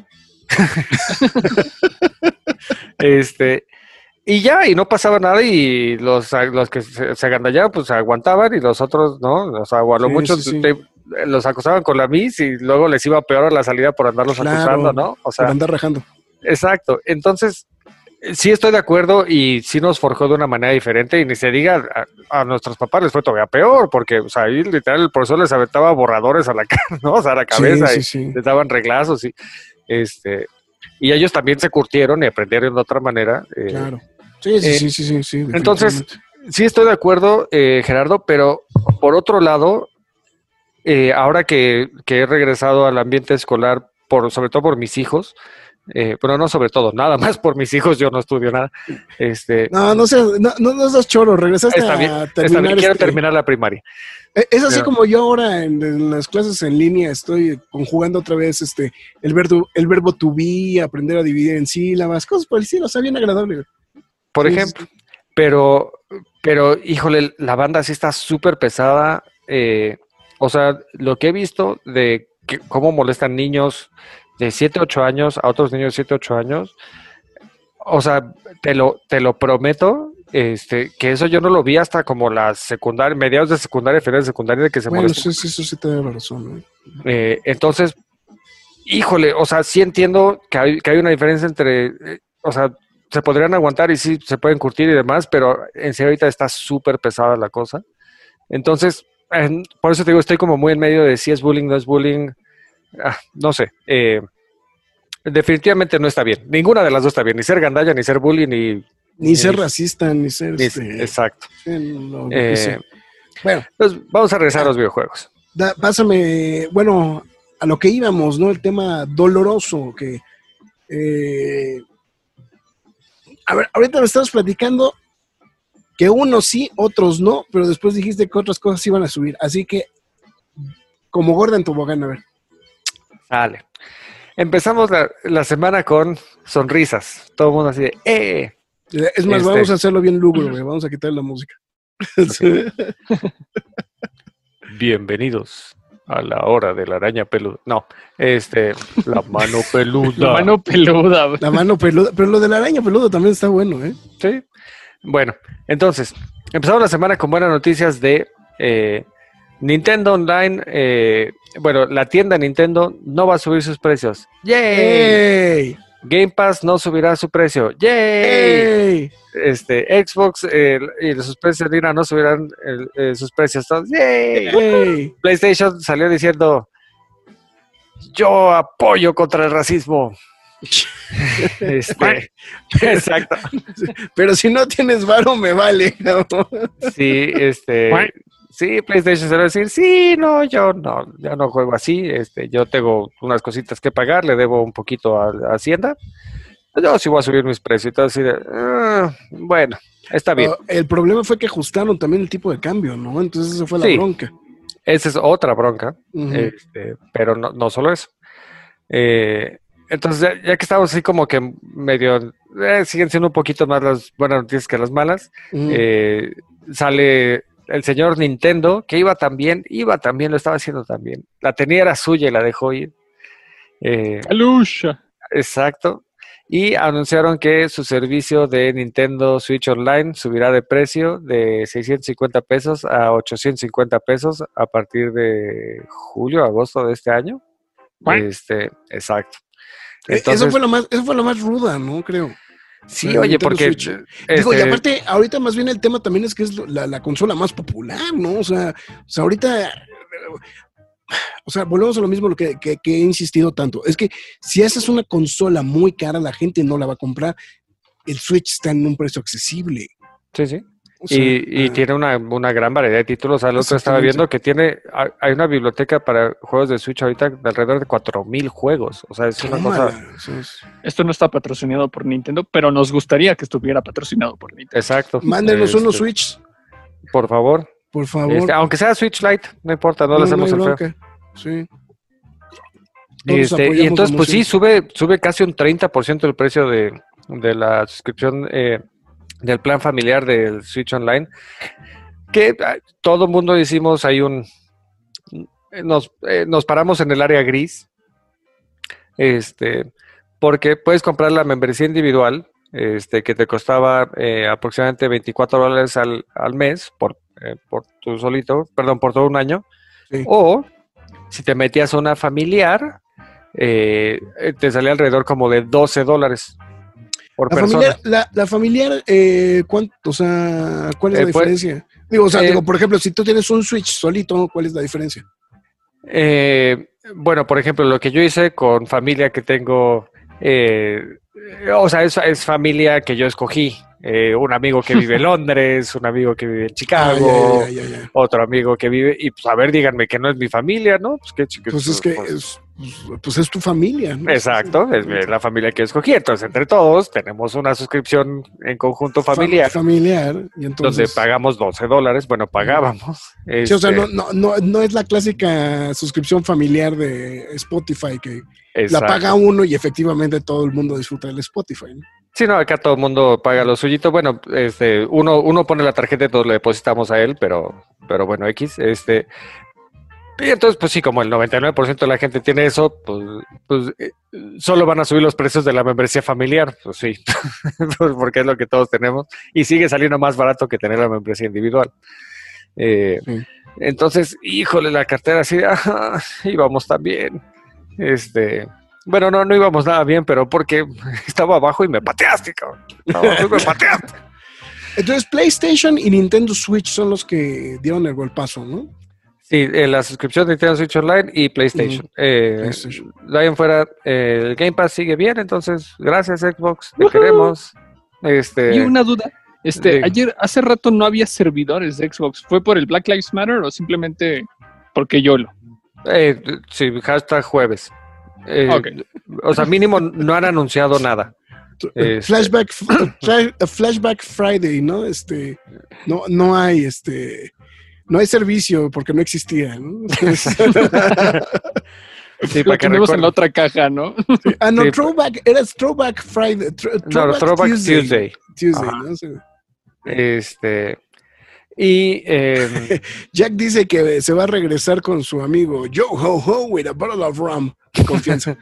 Este, y ya, y no pasaba nada, y los, los que se, se agandallaban, pues aguantaban, y los otros, ¿no? O sea, o a lo Sí, mucho sí, sí. te- los acosaban con la mis y luego les iba peor a la salida por andarlos Claro, acusando, ¿no? O Por sea, andar rajando. exacto. Entonces, eh, sí estoy de acuerdo y sí nos forjó de una manera diferente, y ni se diga, a, a nuestros papás les fue todavía peor, porque, o sea, ahí literal el profesor les aventaba borradores a la cara, ¿no? O sea, a la cabeza, Sí, y sí, sí. les daban reglazos, y este... Y ellos también se curtieron y aprendieron de otra manera. eh, Claro. Sí, sí, eh, sí, sí, sí, sí, entonces, definitivamente. sí estoy de acuerdo, eh, Gerardo, pero por otro lado, eh, ahora que, que he regresado al ambiente escolar, por, sobre todo por mis hijos, eh, pero no sobre todo, nada más por mis hijos, yo no estudio nada. Este, No, no seas, no, no, no seas choro, regresaste está bien, a está terminar. bien, quiero este- terminar la primaria. Eh, Es así Pero- como yo ahora en, en las clases en línea estoy conjugando otra vez este el verbo, el verbo to be, aprender a dividir en sílabas, cosas por el estilo, o sea, bien agradable. Por Sí, ejemplo, pero, pero, híjole, la banda sí está súper pesada. eh, o sea, lo que he visto de que, cómo molestan niños de siete, ocho años a otros niños de siete, ocho años, o sea, te lo, te lo prometo, este, que eso yo no lo vi hasta como la secundaria, mediados de secundaria, finales de secundaria, de que se Bueno, molestan. sí, sí, eso sí te da la razón, ¿no? Eh, entonces, híjole, o sea, sí entiendo que hay, que hay una diferencia entre, eh, o sea, se podrían aguantar y sí se pueden curtir y demás, pero en serio ahorita está súper pesada la cosa. Entonces, eh, por eso te digo, estoy como muy en medio de si es bullying, no es bullying, ah, no sé. eh, definitivamente no está bien. Ninguna de las dos está bien, ni ser gandalla, ni ser bullying, ni... Ni ser racista, ni ser ni- este, exacto. sí, lo- lo Eh, que sea. Bueno, Entonces, vamos a regresar a los videojuegos. da- pásame, bueno, a lo que íbamos, ¿no? El tema doloroso que eh, a ver, ahorita me estabas platicando que unos sí, otros no, pero después dijiste que otras cosas iban a subir. Así que, como gorda en tobogán, a ver. Vale. Empezamos la, la semana con sonrisas. Todo el mundo así de, ¡eh! Es más, Este. vamos a hacerlo bien lúgubre, vamos a quitar la música. Bienvenidos a la hora de la araña peluda. No, este, la mano peluda. la mano peluda. güey. La mano peluda, pero lo de la araña peluda también está bueno, ¿eh? Sí. Bueno, entonces, empezamos la semana con buenas noticias de eh, Nintendo Online. eh, bueno, la tienda Nintendo no va a subir sus precios. ¡Yay! ¡Ey! Game Pass no subirá su precio. ¡Yay! ¡Ey! Este, Xbox eh, y sus precios en línea no subirán el- eh, sus precios. Entonces, ¡yay! ¡Ey! PlayStation salió diciendo: yo apoyo contra el racismo. Este, exacto. Pero si no tienes varo, me vale. cabrón. Sí, este, sí, PlayStation se va a decir, sí, no, yo no, yo no juego así, este, yo tengo unas cositas que pagar, le debo un poquito a, a Hacienda, yo sí voy a subir mis precios, entonces, así de, "Ah, bueno, está bien". Uh, el problema fue que ajustaron también el tipo de cambio, ¿no? Entonces esa fue la Sí. bronca. Esa es otra bronca, Ujú. este, pero no, no solo eso. Eh, entonces, ya, ya que estamos así como que medio, eh, siguen siendo un poquito más las buenas noticias que las malas, Ujú. eh, sale el señor Nintendo, que iba también, iba también, lo estaba haciendo también. La tenía, era suya y la dejó ir. Eh, ¡Alusha! exacto. Y anunciaron que su servicio de Nintendo Switch Online subirá de precio de seiscientos cincuenta pesos a ochocientos cincuenta pesos a partir de julio, agosto de este año. Este, exacto. Entonces, eso fue lo más, eso fue lo más ruda, ¿no? Creo. Sí, oye, Nintendo porque Switch. este, Digo, y aparte, ahorita más bien el tema también es que es la, la consola más popular, ¿no? O sea, o sea ahorita, o sea, volvemos a lo mismo lo que, que, que he insistido tanto. Es que si haces una consola muy cara, la gente no la va a comprar. El Switch está en un precio accesible. Sí, sí. O sea, y y ah, tiene una, una gran variedad de títulos. O sea, el otro estaba viendo que tiene, hay una biblioteca para juegos de Switch ahorita de alrededor de cuatro mil juegos. O sea, es una tómala, cosa... eso es- Esto no está patrocinado por Nintendo, pero nos gustaría que estuviera patrocinado por Nintendo. Exacto. Mándenos Este, unos Switch, por favor. por favor. Este, aunque sea Switch Lite, no importa, no, le hacemos hay el feo. bronca. Sí. Todos Este, y apoyamos entonces, la pues sí, moción. sube, sube casi un treinta por ciento el precio de, de la suscripción eh, del plan familiar del Switch Online. Que ah, todo el mundo decimos, hay un... Nos, eh, nos paramos en el área gris. Este, porque puedes comprar la membresía individual, este, que te costaba eh, aproximadamente veinticuatro dólares al, al mes por, eh, por tu solito, perdón, por todo un año. Sí. O si te metías a una familiar, eh, eh, te salía alrededor como de doce dólares por La persona. familiar, la, la familiar eh, ¿cuánto? O sea, ¿cuál es Eh, la pues, diferencia? Digo, o sea, eh, digo, por ejemplo, si tú tienes un Switch solito, ¿cuál es la diferencia? Eh, bueno, por ejemplo, lo que yo hice con familia que tengo, eh, o sea, es, es familia que yo escogí. Eh, un amigo que vive en Londres, un amigo que vive en Chicago, Ah, ya, ya, ya, ya. otro amigo que vive, y pues a ver, díganme que no es mi familia, ¿no? Pues qué chico. Pues es que pues, es, pues, pues es tu familia, ¿no? exacto, es mi- la familia que escogí. Entonces, entre todos, tenemos una suscripción en conjunto familiar, Fa- familiar, y donde entonces... pagamos doce dólares, bueno, pagábamos. Sí, o sea, este, no, no, no, no es la clásica suscripción familiar de Spotify que la exacto. paga uno y efectivamente todo el mundo disfruta del Spotify, ¿no? Sí, no, acá todo el mundo paga lo suyito. Bueno, este, uno, uno pone la tarjeta y todos le depositamos a él, pero, pero bueno, X, este. Y entonces, pues sí, como el noventa y nueve por ciento de la gente tiene eso, pues, pues eh, solo van a subir los precios de la membresía familiar, pues sí, pues porque es lo que todos tenemos, y sigue saliendo más barato que tener la membresía individual. Eh, Sí. Entonces, híjole, la cartera así, ah, íbamos tan bien. Este, bueno, no, no íbamos nada bien, pero porque estaba abajo y me pateaste, cabrón. Estaba abajo y me pateaste. Entonces, PlayStation y Nintendo Switch son los que dieron el golpazo, ¿no? Sí, eh, la suscripción de Nintendo Switch Online y PlayStation. Ujú. Eh, PlayStation. de ahí en fuera, eh, el Game Pass sigue bien, entonces, gracias Xbox, te Woohoo. queremos. Este, Y una duda. Este, Diga. ayer, hace rato no había servidores de Xbox. ¿Fue por el Black Lives Matter o simplemente porque yo lo? eh, sí, hashtag jueves. Eh, Ok. O sea, mínimo no han anunciado nada. Este- Flashback, Fri- Flashback Friday, ¿no? Este, no, no hay, este, no hay servicio porque no existía, ¿no? Sí, Lo para que tenemos en la recuerden. otra caja, ¿no? Ah, no, Sí. Throwback, era Throwback Friday, thro- No, Throwback Tuesday. Tuesday, Ajá. ¿no? Sí. Este, y eh, Jack dice que se va a regresar con su amigo Yo Ho Ho with a bottle of rum. Qué confianza.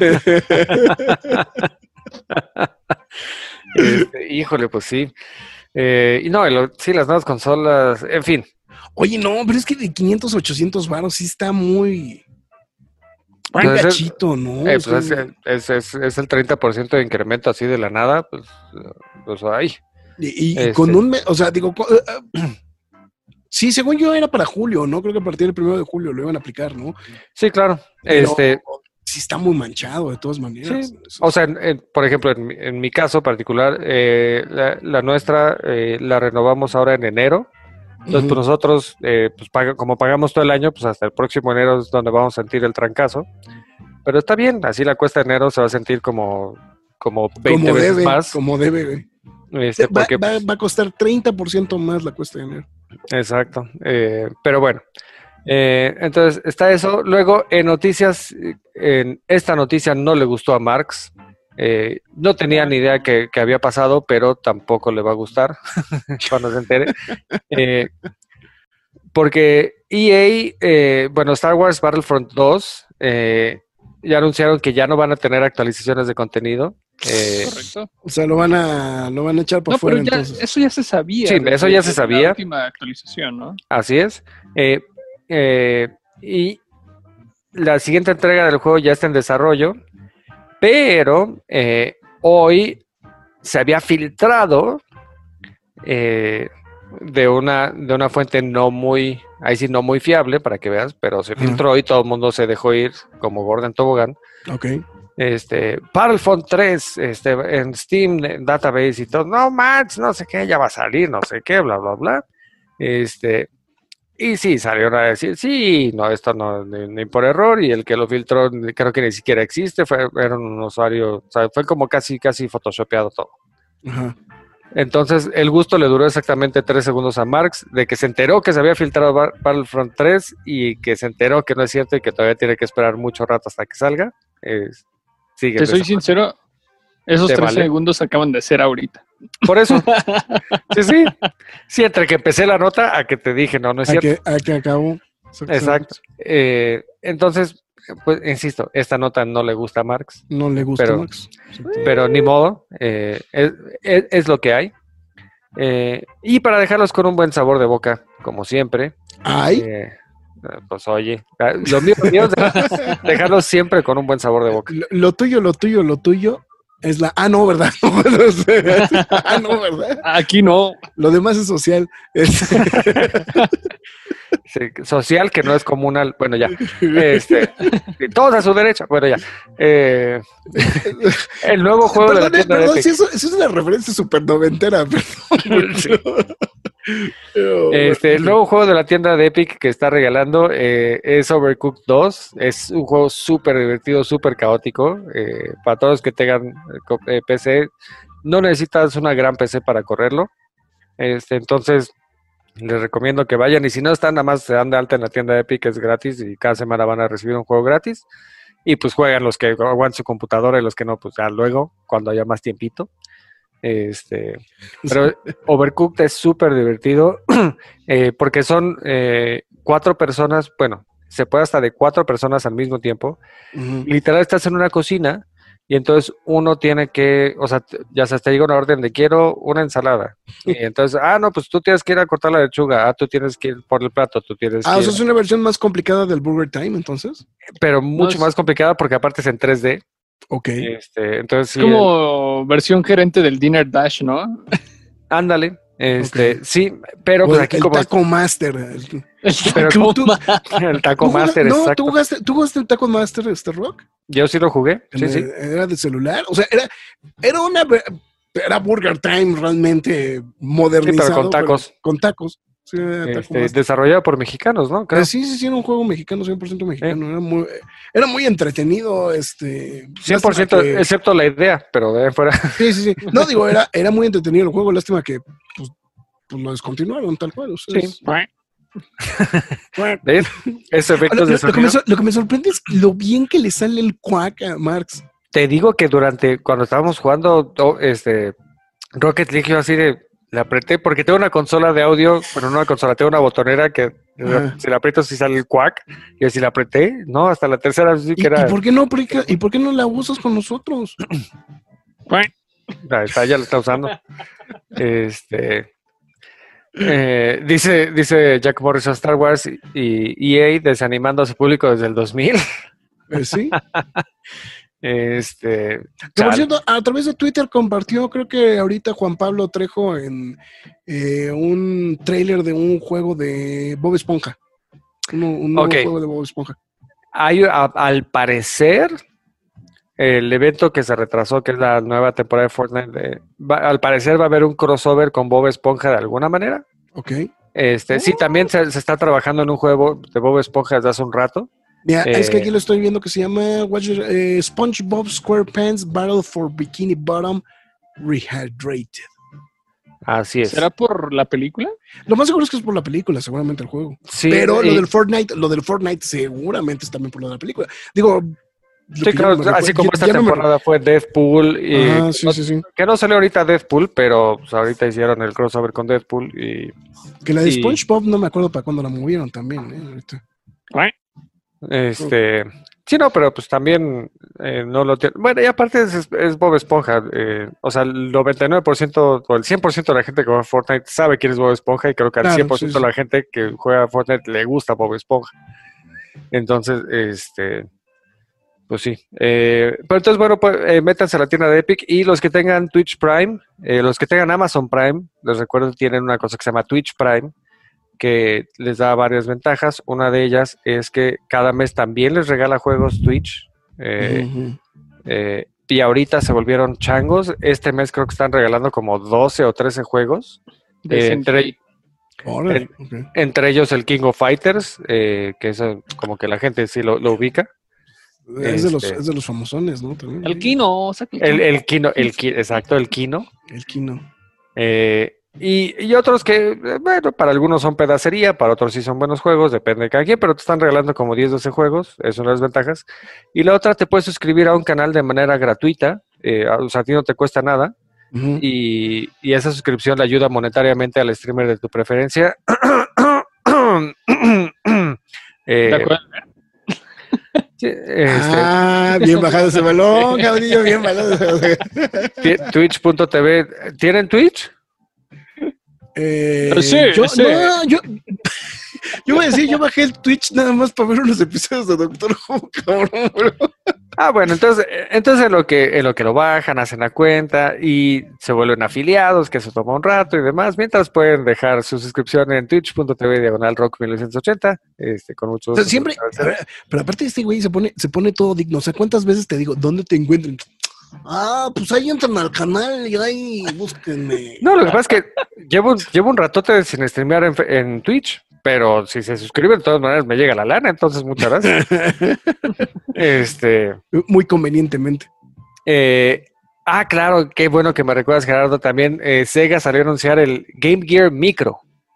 este, híjole, pues sí. Eh, y no, y lo- sí, las nuevas consolas, en fin. Oye, no, pero es que de quinientos a ochocientos varos sí está muy... Muy Entonces, gachito, ¿no? Eh, O pues sea, es, es, es, es el treinta por ciento de incremento así de la nada, pues, eh, pues ahí. y y- y este- con un... me- O sea, digo... co- eh, eh, sí, según yo era para julio, ¿no? Creo que a partir del primero de julio lo iban a aplicar, ¿no? Sí, claro. Pero Este, sí está muy manchado de todas maneras. Sí, Eso- o sea, en- en- por ejemplo, en, mi- en mi caso particular, eh, la, la nuestra eh, la renovamos ahora en enero. Entonces, pues Ujú. nosotros, eh, pues paga- como pagamos todo el año, pues hasta el próximo enero es donde vamos a sentir el trancazo. Pero está bien, así la cuesta de enero se va a sentir como, como veinte como veces debe, más. como debe, güey. este, Va, porque, va- pues, va a costar treinta por ciento más la cuesta de enero. exacto. Eh, pero bueno, eh, entonces está eso. Luego, en noticias, eh, en esta noticia no le gustó a Marx. Eh, no tenía ni idea que, que había pasado, pero tampoco le va a gustar cuando se entere. Eh, porque E A, eh, bueno, Star Wars Battlefront dos, eh, ya anunciaron que ya no van a tener actualizaciones de contenido. Eh, Correcto. O sea, lo van a, lo van a echar por No, fuera pero ya, entonces. eso ya se sabía. Sí, desde- eso ya se desde sabía. La última actualización, ¿no? Así es. Eh, eh, y la siguiente entrega del juego ya está en desarrollo, pero eh, hoy se había filtrado eh, de una de una fuente no muy, ahí sí no muy fiable para que veas, pero se Ajá. filtró y todo el mundo se dejó ir como Gordon Tobogán. Ok. Este, Battlefront tres, este, en Steam en Database y todo, no manches, no sé qué, ya va a salir, no sé qué, bla, bla, bla. Este, y sí, salieron a decir, sí, no, esto no, ni, ni por error, y el que lo filtró ni- creo que ni siquiera existe, fue, era un usuario, o sea, fue como casi, casi photoshopeado todo. Ajá. Entonces, el gusto le duró exactamente tres segundos a Marx de que se enteró que se había filtrado Bar- Battlefront tres y que se enteró que no es cierto y que todavía tiene que esperar mucho rato hasta que salga. Es- sigue Te soy desapareciendo. sincero, esos ¿Te tres vale? segundos acaban de ser ahorita. Por eso. Sí, sí. Sí, entre que empecé la nota a que te dije, no, no es A cierto. que, a que acabó. Exacto. Eh, entonces, pues, insisto, esta nota no le gusta a Marx, No le gusta Pero- Max. pero ni modo, eh, es, es- es lo que hay. Eh, y para dejarlos con un buen sabor de boca, como siempre, Ay. eh, pues oye, lo mío, lo mío es dejar- dejarlos siempre con un buen sabor de boca. Lo, lo tuyo, lo tuyo, lo tuyo es la. Ah, no, ¿verdad? No, sé. Ah, no, ¿verdad? Aquí no. Lo demás es social. Es- Sí, social que no es comunal. Bueno, ya. Este, todos a su derecha. Bueno, ya. Eh, el nuevo juego de la Perdón, eh, tienda de perdón, Epic. si eso, eso es una referencia súper noventera, perdón. Sí. Pero, Este, el nuevo juego de la tienda de Epic que está regalando eh, es Overcooked dos. Es un juego súper divertido, súper caótico. Eh, para todos los que tengan eh, co- eh, P C, no necesitas una gran P C para correrlo. Este, entonces, les recomiendo que vayan. Y si no están, nada más se dan de alta en la tienda de Epic, es gratis. Y cada semana van a recibir un juego gratis. Y pues juegan los que aguantan su computadora y los que no, pues ya luego, cuando haya más tiempito. Este, pero Overcooked es súper divertido eh, porque son eh, cuatro personas, bueno, se puede hasta de cuatro personas al mismo tiempo. Ujú. Literal, estás en una cocina y entonces uno tiene que, o sea, t- ya se te llega una orden de quiero una ensalada. Y entonces, ah, no, pues tú tienes que ir a cortar la lechuga, ah, tú tienes que ir por el plato, tú tienes Ah, que o sea, ir- es una versión más complicada del Burger Time, entonces. pero mucho es- más complicada porque aparte es en tres D. Ok. Este, entonces, Es sí, como versión gerente del Dinner Dash, ¿no? ándale, este, Ok. sí, pero O pues el, aquí el como Taco Master. el- Pero Como tú- ma- el Taco ¿Tú jugaste- Master, no, exacto. ¿tú jugaste, ¿tú jugaste el Taco Master, este Rock? Yo sí lo jugué, sí, En sí. el- Era de celular. O sea, era, era una. Era Burger Time realmente modernizado. Sí, pero con tacos. con tacos. Sí, era Taco Este, Master. desarrollado por mexicanos, ¿no? Creo. Eh, sí, sí, sí, era un juego mexicano, cien por ciento mexicano. Era, muy, era muy entretenido. Este, cien por ciento, lástima que- excepto la idea, pero de ahí en fuera. Sí, sí, sí. No, digo, era, era muy entretenido el juego. Lástima que pues, pues lo descontinuaron tal cual. O sea, Sí. es- ¿Ves? Esos Lo, efectos lo- de lo que me, sonido. sor- lo que me sorprende es lo bien que le sale el cuac a Marx. Te digo que durante, cuando estábamos jugando oh, este Rocket League, yo así de, le apreté, porque tengo una consola de audio, bueno, no una consola, tengo una botonera que Ajá. si la aprieto sí sale el cuac, y así la apreté, no, hasta la tercera sí ¿Y, que era, y por qué no, por qué- ¿Y por qué no la usas con nosotros? ahí está, ya la está usando. Este eh, dice, dice Jack Morrison Star Wars y E A desanimando a su público desde el dos mil. Eh, sí. Este Que, por chale. cierto, a través de Twitter compartió, creo que ahorita Juan Pablo Trejo en eh, un tráiler de un juego de Bob Esponja. Un, un nuevo Ok. juego de Bob Esponja. Hay, a- al parecer, el evento que se retrasó, que es la nueva temporada de Fortnite, de- va- al parecer va a haber un crossover con Bob Esponja de alguna manera. Ok. Este, sí, también se, se está trabajando en un juego de Bob Esponja desde hace un rato. Mira, es que Eh, aquí lo estoy viendo que se llama Watch Your- eh, SpongeBob SquarePants Battle for Bikini Bottom Rehydrated. Así es. ¿Será por la película? Lo más seguro es que es por la película, seguramente el juego. Sí, Pero lo y- del Fortnite, lo del Fortnite seguramente es también por lo de la película. Digo, lo Sí, que claro, yo no me así recuerdo. como Ya- esta ya no me temporada fue Deadpool y Ajá, sí, no- sí, sí. que no salió ahorita Deadpool, pero pues, ahorita hicieron el crossover con Deadpool y, Que la de y, SpongeBob no me acuerdo para cuándo la movieron también, ¿eh? Ahorita. este sí, no, pero pues también eh, no lo tiene. Bueno, y aparte es, es Bob Esponja, eh, o sea, el noventa y nueve por ciento o el cien por ciento de la gente que juega Fortnite sabe quién es Bob Esponja y creo que al Claro, cien por sí, ciento sí. de la gente que juega Fortnite le gusta Bob Esponja. Entonces, este, pues sí. Eh, pero entonces, bueno, pues eh, métanse a la tienda de Epic y los que tengan Twitch Prime, eh, los que tengan Amazon Prime, les recuerdo, tienen una cosa que se llama Twitch Prime, que les da varias ventajas. Una de ellas es que cada mes también les regala juegos Twitch. Eh, Ujú. eh, y ahorita se volvieron changos. Este mes creo que están regalando como doce o trece juegos. De Eh, entre, Sentai. Órale, en- ok. entre ellos el King of Fighters, eh, que es eh, como que la gente sí lo, lo ubica. Es, de los, este- es de los famosones, ¿no? También. El Kino, saca el El, Kino. el Kino, el Ki- exacto, el Kino. El Kino. Eh, y, y otros que, eh, bueno, para algunos son pedacería, para otros sí son buenos juegos, depende de cada quien, pero te están regalando como diez, doce juegos, es una de las ventajas. Y la otra, te puedes suscribir a un canal de manera gratuita, eh, a- o sea, a ti no te cuesta nada, Ujú. y, y esa suscripción le ayuda monetariamente al streamer de tu preferencia. Eh, ¿De acuerdo? sí, este, Ah, bien bajado ese balón, cabrón, bien bajado ese balón. ti- Twitch punto t v, ¿tienen Twitch? Eh, Sí, yo, sí. no, yo, yo voy a decir, yo bajé el Twitch nada más para ver unos episodios de Doctor Who, cabrón, bro. Ah, bueno, entonces, eh, entonces en lo que, en lo que lo bajan, hacen la cuenta y se vuelven afiliados, que eso toma un rato y demás, mientras pueden dejar su suscripción en twitch punto t v diagonal rock mil novecientos ochenta, este, con mucho O sea, gusto. siempre, a ver, pero aparte este güey se pone, se pone todo digno. O sea, ¿cuántas veces te digo, dónde te encuentran? Ah, pues ahí entran al canal y ahí búsquenme. No, lo que pasa es que llevo, un- llevo un ratote sin streamear en, fe- en Twitch, pero si se suscriben, de todas maneras me llega la lana, entonces muchas gracias. Este, Muy convenientemente. eh, ah, claro, qué bueno que me recuerdas, Gerardo, también eh, Sega salió a anunciar el Game Gear Micro.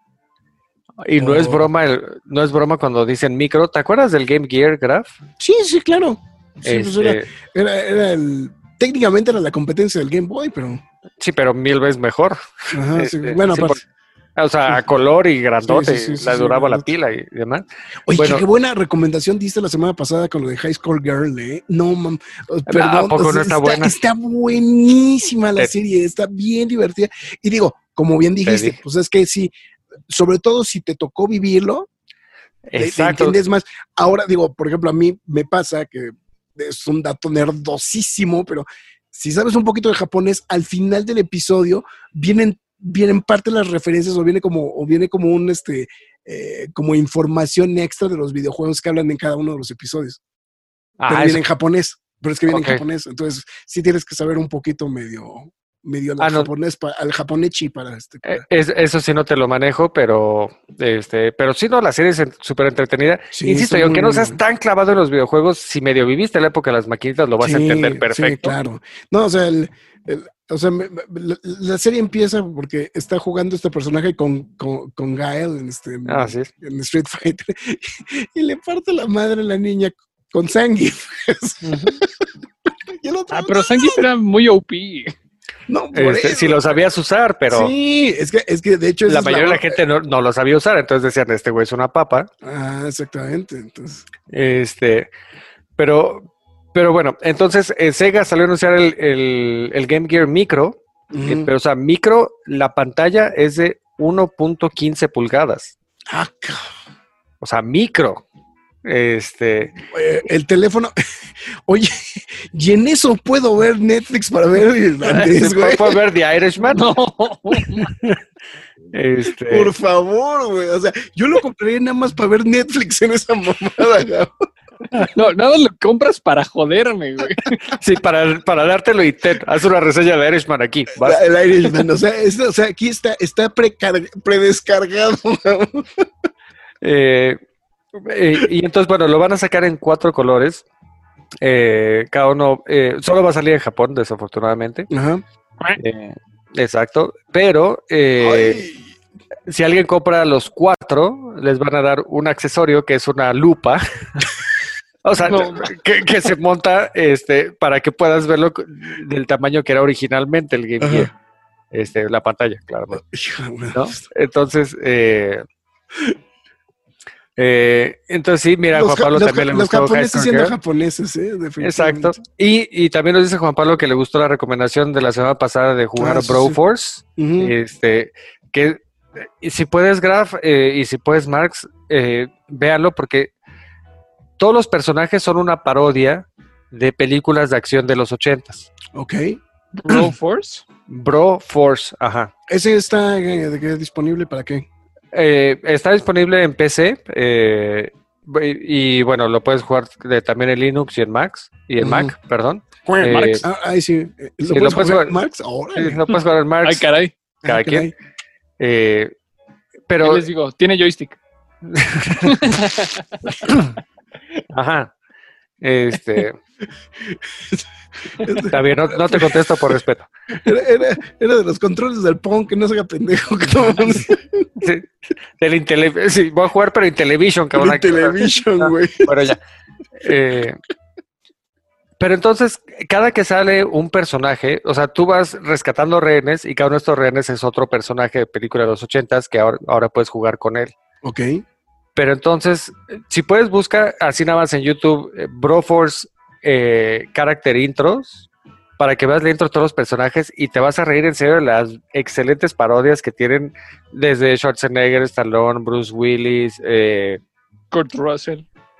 Y no es Oh. broma, el- no es broma cuando dicen micro. ¿Te acuerdas del Game Gear, Graf? Sí, sí, claro. Sí, pues era, Este, era, era el. Técnicamente era la competencia del Game Boy, pero. sí, pero mil veces mejor. Ajá, sí, Este, bueno, sí, aparte. por- o sea, a color y grandote, Sí, sí, sí, sí, le sí, duraba la grandote. pila y demás. Oye, bueno. qué buena recomendación diste la semana pasada con lo de High School Girl, ¿eh? No, mam. oh, Perdón. ¿A poco no está buena? Está buenísima la Te- serie, está bien divertida. Y digo, como bien dijiste, dije. pues es que sí, sobre todo si te tocó vivirlo, le- le Exacto. entiendes más. Ahora, digo, por ejemplo, a mí me pasa que es un dato nerdosísimo, pero si sabes un poquito de japonés, al final del episodio vienen, vienen parte de las referencias o viene como, o viene como un este, eh, como información extra de los videojuegos que hablan en cada uno de los episodios. Ah, pero eso- viene en japonés, pero es que viene Ok. en japonés. Entonces, sí tienes que saber un poquito medio, medio al Ah, no. japonés, pa- al japonechi para este. eh, para- es- eso sí no te lo manejo, pero este, pero sí, no, la serie es en- súper entretenida. Sí, Insisto, está y aunque muy no seas buena. tan clavado en los videojuegos, si medio viviste la época de las maquinitas, lo vas a Sí, entender perfecto. Sí, claro. No, o sea, el, el- o sea me- me- la, la serie empieza porque está jugando este personaje con, con, con Gael en, este, en, Ah, sí. en Street Fighter y le parte la madre a la niña con Zangief. Y el otro, Ah, pero Zangief era muy O P. no, por Este, eso. si lo sabías usar, pero Sí, es que, es que de hecho esa la es mayoría de la gente no, no lo sabía usar, entonces decían, este güey es una papa. Ah, exactamente. Entonces, Este, pero, pero bueno, entonces eh, Sega salió a anunciar el, el- el Game Gear Micro, eh, ujú. pero o sea, micro, la pantalla es de uno punto quince pulgadas, Ah, cabrón. o sea, micro. Este, Eh, el teléfono. Oye, y en eso puedo ver Netflix para ver el irlandés, güey. ¿puedo ver The Irishman? No. Este, Por favor, güey. O sea, yo lo compraría nada más para ver Netflix en esa mamada, güey. No, nada más lo compras para joderme, güey. sí, para, para dártelo y te haz una reseña de Irishman aquí. vas. El Irishman. O sea, es- o sea, aquí está, está precar- predescargado, güey. Eh, eh, y entonces, bueno, lo van a sacar en cuatro colores. Eh, cada uno, eh, solo va a salir en Japón, desafortunadamente. Ajá. Eh, exacto. Pero eh, Ay. si alguien compra los cuatro, les van a dar un accesorio que es una lupa. O sea, No. que, que se monta este, para que puedas verlo del tamaño que era originalmente el Game Ajá. Gear. Este, la pantalla, claramente. Hijo de madre. ¿No? Entonces, eh, eh, entonces sí, mira, Los Juan ja- Pablo los también ja- le los gustó High japoneses Score siendo Girl. japoneses, ¿eh? Definitivamente. Exacto. Y, y también nos dice Juan Pablo que le gustó la recomendación de la semana pasada de jugar Ah, sí, Bro sí. Force. Ujú. Este, que y si puedes, Graf, eh, y si puedes, Marx, eh, véanlo porque todos los personajes son una parodia de películas de acción de los ochentas. Ok. Bro Force. Bro Force, ajá. ¿Ese está eh, de qué disponible para qué? Eh, está disponible en P C eh, y, y, bueno, lo puedes jugar de- también en Linux y en Mac, y en Ujú. Mac, perdón. Juega en Eh, Marx. Ah, ahí sí. Eh, ¿Lo Sí, puedes lo puedes jugar, jugar. Max? Sí, Órale. lo puedes jugar en Mac, Ay, caray. cada Ah, quien. caray. Eh, ¿Qué pero, les digo? Tiene joystick. ajá. Este, está bien, no, no te contesto por respeto. Era, era, era de los controles del Pong, que no se haga pendejo. cabrón. Sí, del Intele- sí, voy a jugar, pero en Television, cabrón. En Television, güey. Bueno, ya. Eh, pero entonces, cada que sale un personaje, o sea, tú vas rescatando rehenes y cada uno de estos rehenes es otro personaje de película de los ochentas que ahora, ahora puedes jugar con él. Ok. Pero entonces, si puedes, busca así nada más en YouTube, eh, Broforce eh, Character Intros, para que veas la intro de todos los personajes y te vas a reír en serio de las excelentes parodias que tienen desde Schwarzenegger, Stallone, Bruce Willis, eh, Kurt Russell.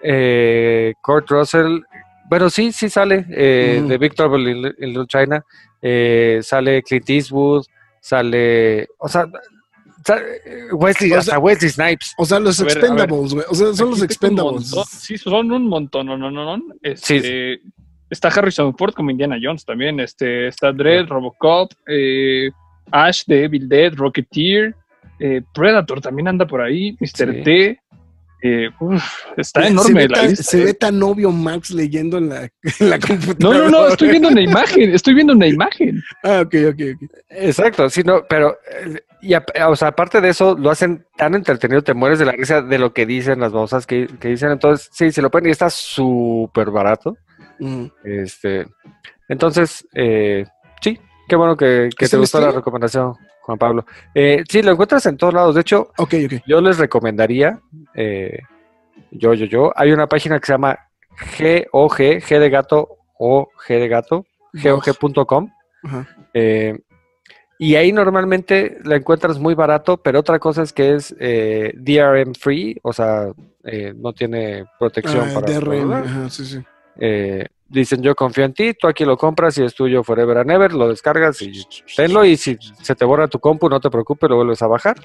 eh, Kurt Russell. Bueno, sí, sí sale eh, Mm. de Big Trouble in, in Little China. eh, sale Clint Eastwood, sale, o sea, sa- Wesley, O sea- hasta Wesley Snipes. O sea, los A ver, a Expendables, güey. O sea, son los Aquí tengo un Expendables. montón. Sí, son un montón. No, no, no, no. Este, Está Harrison Ford como Indiana Jones también. Este, está Dredd, Robocop, eh, Ash de Evil Dead, Rocketeer, eh, Predator también anda por ahí, mister Sí. T. Eh, uf, está Se enorme ve la tan- lista. Se eh. ve tan obvio Max leyendo en la, en la No, computadora. no, no, estoy viendo una imagen, estoy viendo una imagen. Ah, ok, ok, ok. Exacto, sí, no, pero, eh, y a- o sea, aparte de eso, lo hacen tan entretenido, te mueres de la risa de lo que dicen las babosas que, que dicen. Entonces, sí, se lo pueden y está súper barato. Mm. Este, entonces, eh, sí, qué bueno que, que ¿Es te en gustó la Steam? recomendación, Juan Pablo. Eh, sí, lo encuentras en todos lados. De hecho, Ok, ok. yo les recomendaría, eh, yo, yo, yo, hay una página que se llama G O G, G de gato, O G de gato, G O G punto com. Ajá. Eh, y ahí normalmente la encuentras muy barato, pero otra cosa es que es eh, D R M free, o sea, eh, no tiene protección Ah, para... D R M. para- Ajá, sí, sí. eh, dicen yo confío en ti, tú aquí lo compras y es tuyo forever and ever, lo descargas y tenlo, y si se te borra tu compu no te preocupes, lo vuelves a bajar.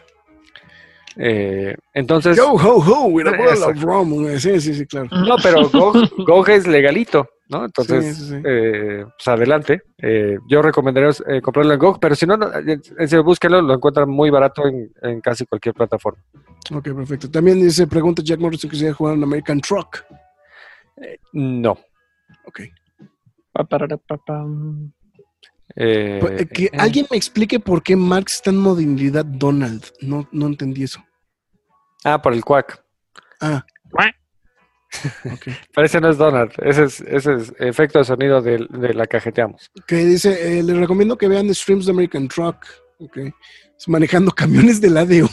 Eh, entonces... Go, ho, ho, with a bottle Eso. of rum, güey. Sí, sí, sí, claro. No, pero Go, Go es legalito, ¿no? Entonces, Sí, sí, sí. eh, pues adelante. Eh, yo recomendaría eh, comprarlo en Go, pero si no, no, en en serio, búsquenlo, lo encuentran muy barato en, en casi cualquier plataforma. Ok, perfecto. También dice, pregunta Jack Morrison que si ya jugaron American Truck. No. Ok. Pa, parara, pa, pam. Eh, Pues, eh, que eh, alguien me explique por qué Marx está en modalidad Donald. No, no entendí eso. Ah, por el Quack. Ah. Ok. Pero ese no es Donald, ese es, ese es efecto de sonido de, de la cajeteamos. Que dice, eh, les recomiendo que vean streams de American Truck. Ok. Es manejando camiones del A D O.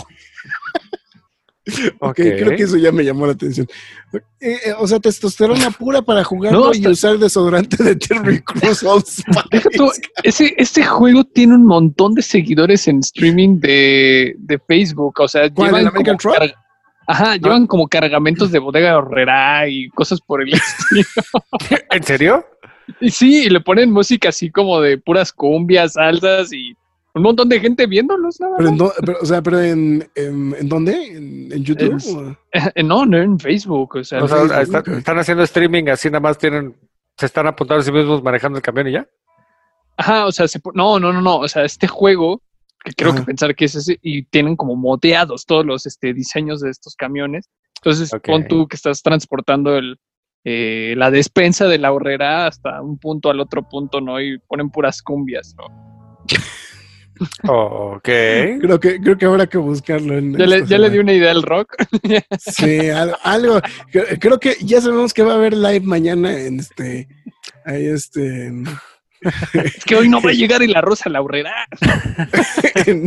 Ok, Ok. creo que eso ya me llamó la atención. Eh, eh, o sea, testosterona pura para jugarlo No, y hasta- usar desodorante de Terry Crews Old Deja tú, Spice. ese, este juego tiene un montón de seguidores en streaming de, de Facebook. O sea, ¿Cuál, el llevan American como, Truck? carg- Ajá, llevan como cargamentos de bodega horrera y cosas por el estilo. ¿En serio? Y sí, y le ponen música así como de puras cumbias, salsas y un montón de gente viéndolos, nada Pero en más. do- pero, o sea, pero en, en, ¿en dónde? ¿En, en YouTube? Es- ¿O? Eh, No, no en Facebook. O sea, O sea, Facebook, está- ok. están haciendo streaming, así nada más tienen, se están apuntando a sí mismos manejando el camión y ya. ajá, o sea, se po- no, no, no, no. O sea, este juego, que creo Ajá. que pensar que es ese, y tienen como modeados todos los este, diseños de estos camiones. Entonces, Ok. pon tú que estás transportando el, eh, la despensa de la horrera hasta un punto al otro punto, ¿no? Y ponen puras cumbias, ¿no? Ok. Creo que, creo que habrá que buscarlo. En Ya, le, ya le di una idea al Rock. Sí, algo, algo. Creo que ya sabemos que va a haber live mañana en este. Ahí este. En, es que hoy no va a llegar y la Rosa la Aurrera. en,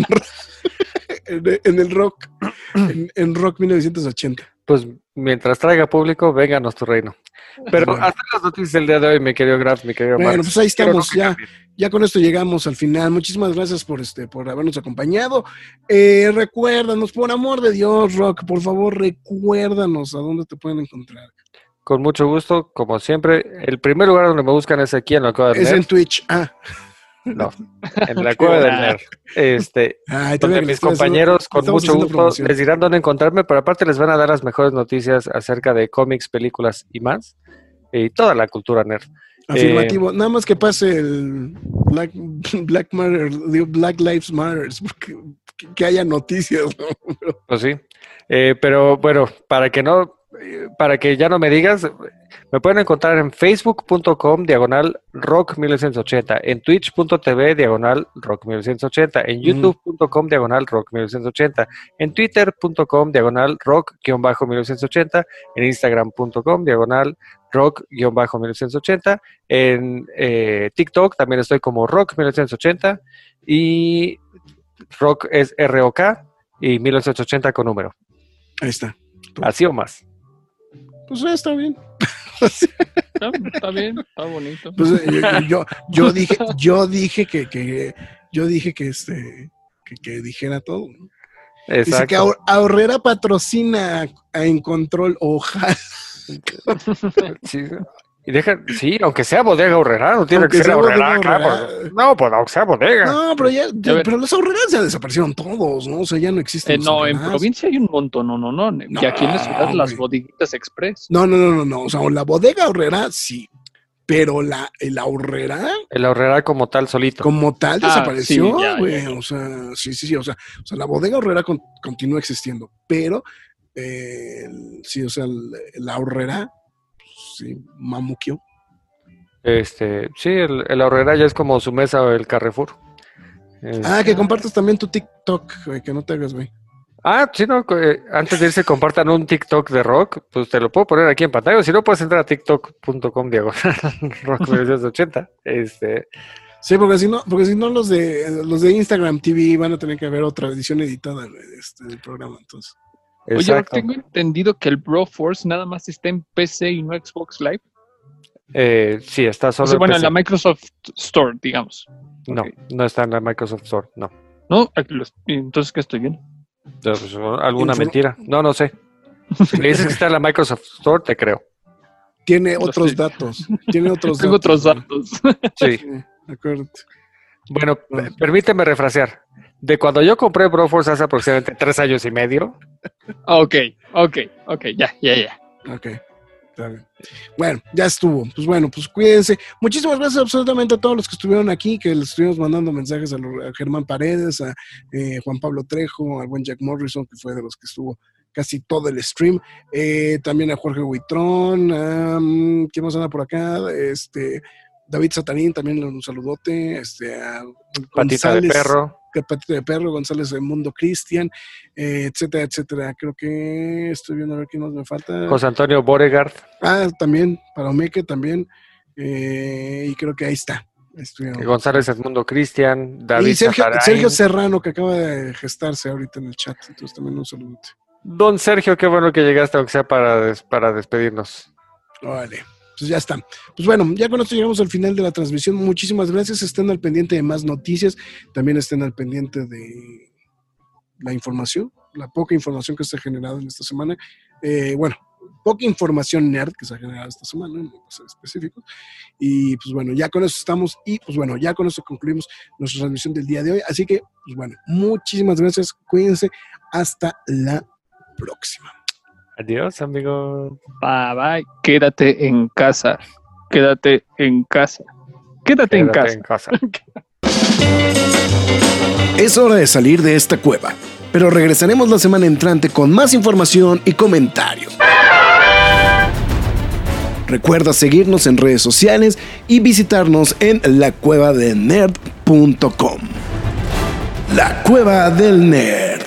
en, en el rock. En, en Rock mil novecientos ochenta. Pues mientras traiga público, vénganos tu reino. Pero bueno. Hasta las noticias del día de hoy, mi querido Graf, mi querido Bueno, Max. pues ahí estamos, no ya, ya con esto llegamos al final. Muchísimas gracias por este, por habernos acompañado. Eh, recuérdanos, por amor de Dios, Rock, por favor, recuérdanos a dónde te pueden encontrar. Con mucho gusto, como siempre. El primer lugar donde me buscan es aquí en la Cueva del Es Nerd. en Twitch, ah. No, en la Cueva del Nerd. Este, Ay, donde mis compañeros con mucho gusto promoción. Les dirán dónde encontrarme, pero aparte les van a dar las mejores noticias acerca de cómics, películas y más. Y toda la cultura nerd. Afirmativo. Eh, Nada más que pase el Black, Black, Matter, Black Lives Matter, porque que, que haya noticias, ¿no? Pues sí. Eh, pero bueno, para que no, para que ya no me digas, me pueden encontrar en facebook punto com diagonal rock mil novecientos ochenta, en twitch punto tv diagonal rock mil novecientos ochenta, en youtube punto com diagonal rock mil novecientos ochenta, en twitter punto com diagonal rock mil novecientos ochenta, en instagram punto com diagonal rock mil novecientos ochenta, en eh, TikTok también estoy como rock mil novecientos ochenta y rock es R O K y mil novecientos ochenta con número. Ahí está. Así o más. Pues ya está bien. Está, está bien, está bonito. Pues yo, yo, yo dije, yo dije que, que yo dije que este que, que dijera todo, ¿no? Exacto. Dice que Aurrera patrocina a En Control, ojalá. Sí. Y deja, sí, aunque sea bodega Aurrera, no tiene Aunque que ser sea Aurrera, bodega acá, Aurrera. pues, no, pues aunque sea bodega. No, pero ya, ya pero los Aurreras ya desaparecieron todos, ¿no? O sea, ya no existen. Eh, los no, en Aurreras. provincia hay un montón, no, no, no. No, y aquí en la ciudad las güey. bodeguitas express. No, no, no, no, no. O sea, la bodega Aurrera sí, pero la, el Aurrera El Aurrera como tal solito. como tal Ah, desapareció, sí, ya, güey. ya, ya. O sea, sí, sí, sí. O sea, o sea la bodega Aurrera con, continúa existiendo, pero eh, sí, o sea, el, el Aurrera, sí, mamuquio. Este, sí, el, el Aurrera ya es como su mesa o el Carrefour. Este, Ah, que compartas también tu TikTok, güey, que no te hagas, güey. Ah, sí, no, eh, antes de irse compartan un TikTok de rock, pues te lo puedo poner aquí en pantalla, o si no puedes entrar a tiktok punto com diagonal rock mil novecientos ochenta. Este, Sí, porque si no, porque si no los de los de Instagram T V van a tener que ver otra edición editada de este, del programa, entonces. Oye, exacto. tengo entendido que el Broforce nada más está en P C y no Xbox Live. Eh, sí, está O solo sea, en bueno, P en C. la Microsoft Store, digamos. No, Ok. no está en la Microsoft Store, no. No, aquí los- entonces, ¿qué estoy viendo? Pues, alguna Inform- mentira. No, no sé. Si me dices que está en la Microsoft Store, te creo. Tiene Lo otros sé. datos. Tiene otros Tengo datos. otros güey. datos. Sí. Sí, acuérdate. Bueno, p- permíteme refrasear. De cuando yo compré Broforce hace aproximadamente tres años y medio, ok, ok, ok, ya, ya, ya. Ok. Está bien. Bueno, ya estuvo. Pues bueno, pues cuídense. Muchísimas gracias absolutamente a todos los que estuvieron aquí, que les estuvimos mandando mensajes a, lo- a Germán Paredes, a eh, Juan Pablo Trejo, al buen Jack Morrison, que fue de los que estuvo casi todo el stream. Eh, también a Jorge Huitrón. A, mm, ¿quién más anda por acá? Este, David Satanín, también un saludote. Este, a patita de González, perro. que Patita de Perro, González de Mundo Cristian, eh, etcétera, etcétera. Creo que estoy viendo a ver quién más me falta. José Antonio Boregard. Ah, también, para Omeque también. Eh, y creo que ahí está. Estuvieron. González Edmundo Cristian, David y Sergio, Zatarain. Sergio Serrano, que acaba de gestarse ahorita en el chat. Entonces también un saludo. Don Sergio, qué bueno que llegaste, aunque sea para, des- para despedirnos. Vale, pues ya está. Pues bueno, ya con esto llegamos al final de la transmisión. Muchísimas gracias. Estén al pendiente de más noticias. También estén al pendiente de la información, la poca información que se ha generado en esta semana. Eh, bueno, poca información nerd que se ha generado esta semana, no voy a ser específico. Y pues bueno, ya con eso estamos. Y pues bueno, ya con eso concluimos nuestra transmisión del día de hoy. Así que, pues bueno, muchísimas gracias. Cuídense. Hasta la próxima. Adiós, amigo. Bye, bye. Quédate en casa. Quédate en casa. Quédate, en Quédate casa. en casa. Es hora de salir de esta cueva, pero regresaremos la semana entrante con más información y comentarios. Recuerda seguirnos en redes sociales y visitarnos en la cueva de nerd punto com. La Cueva del Nerd.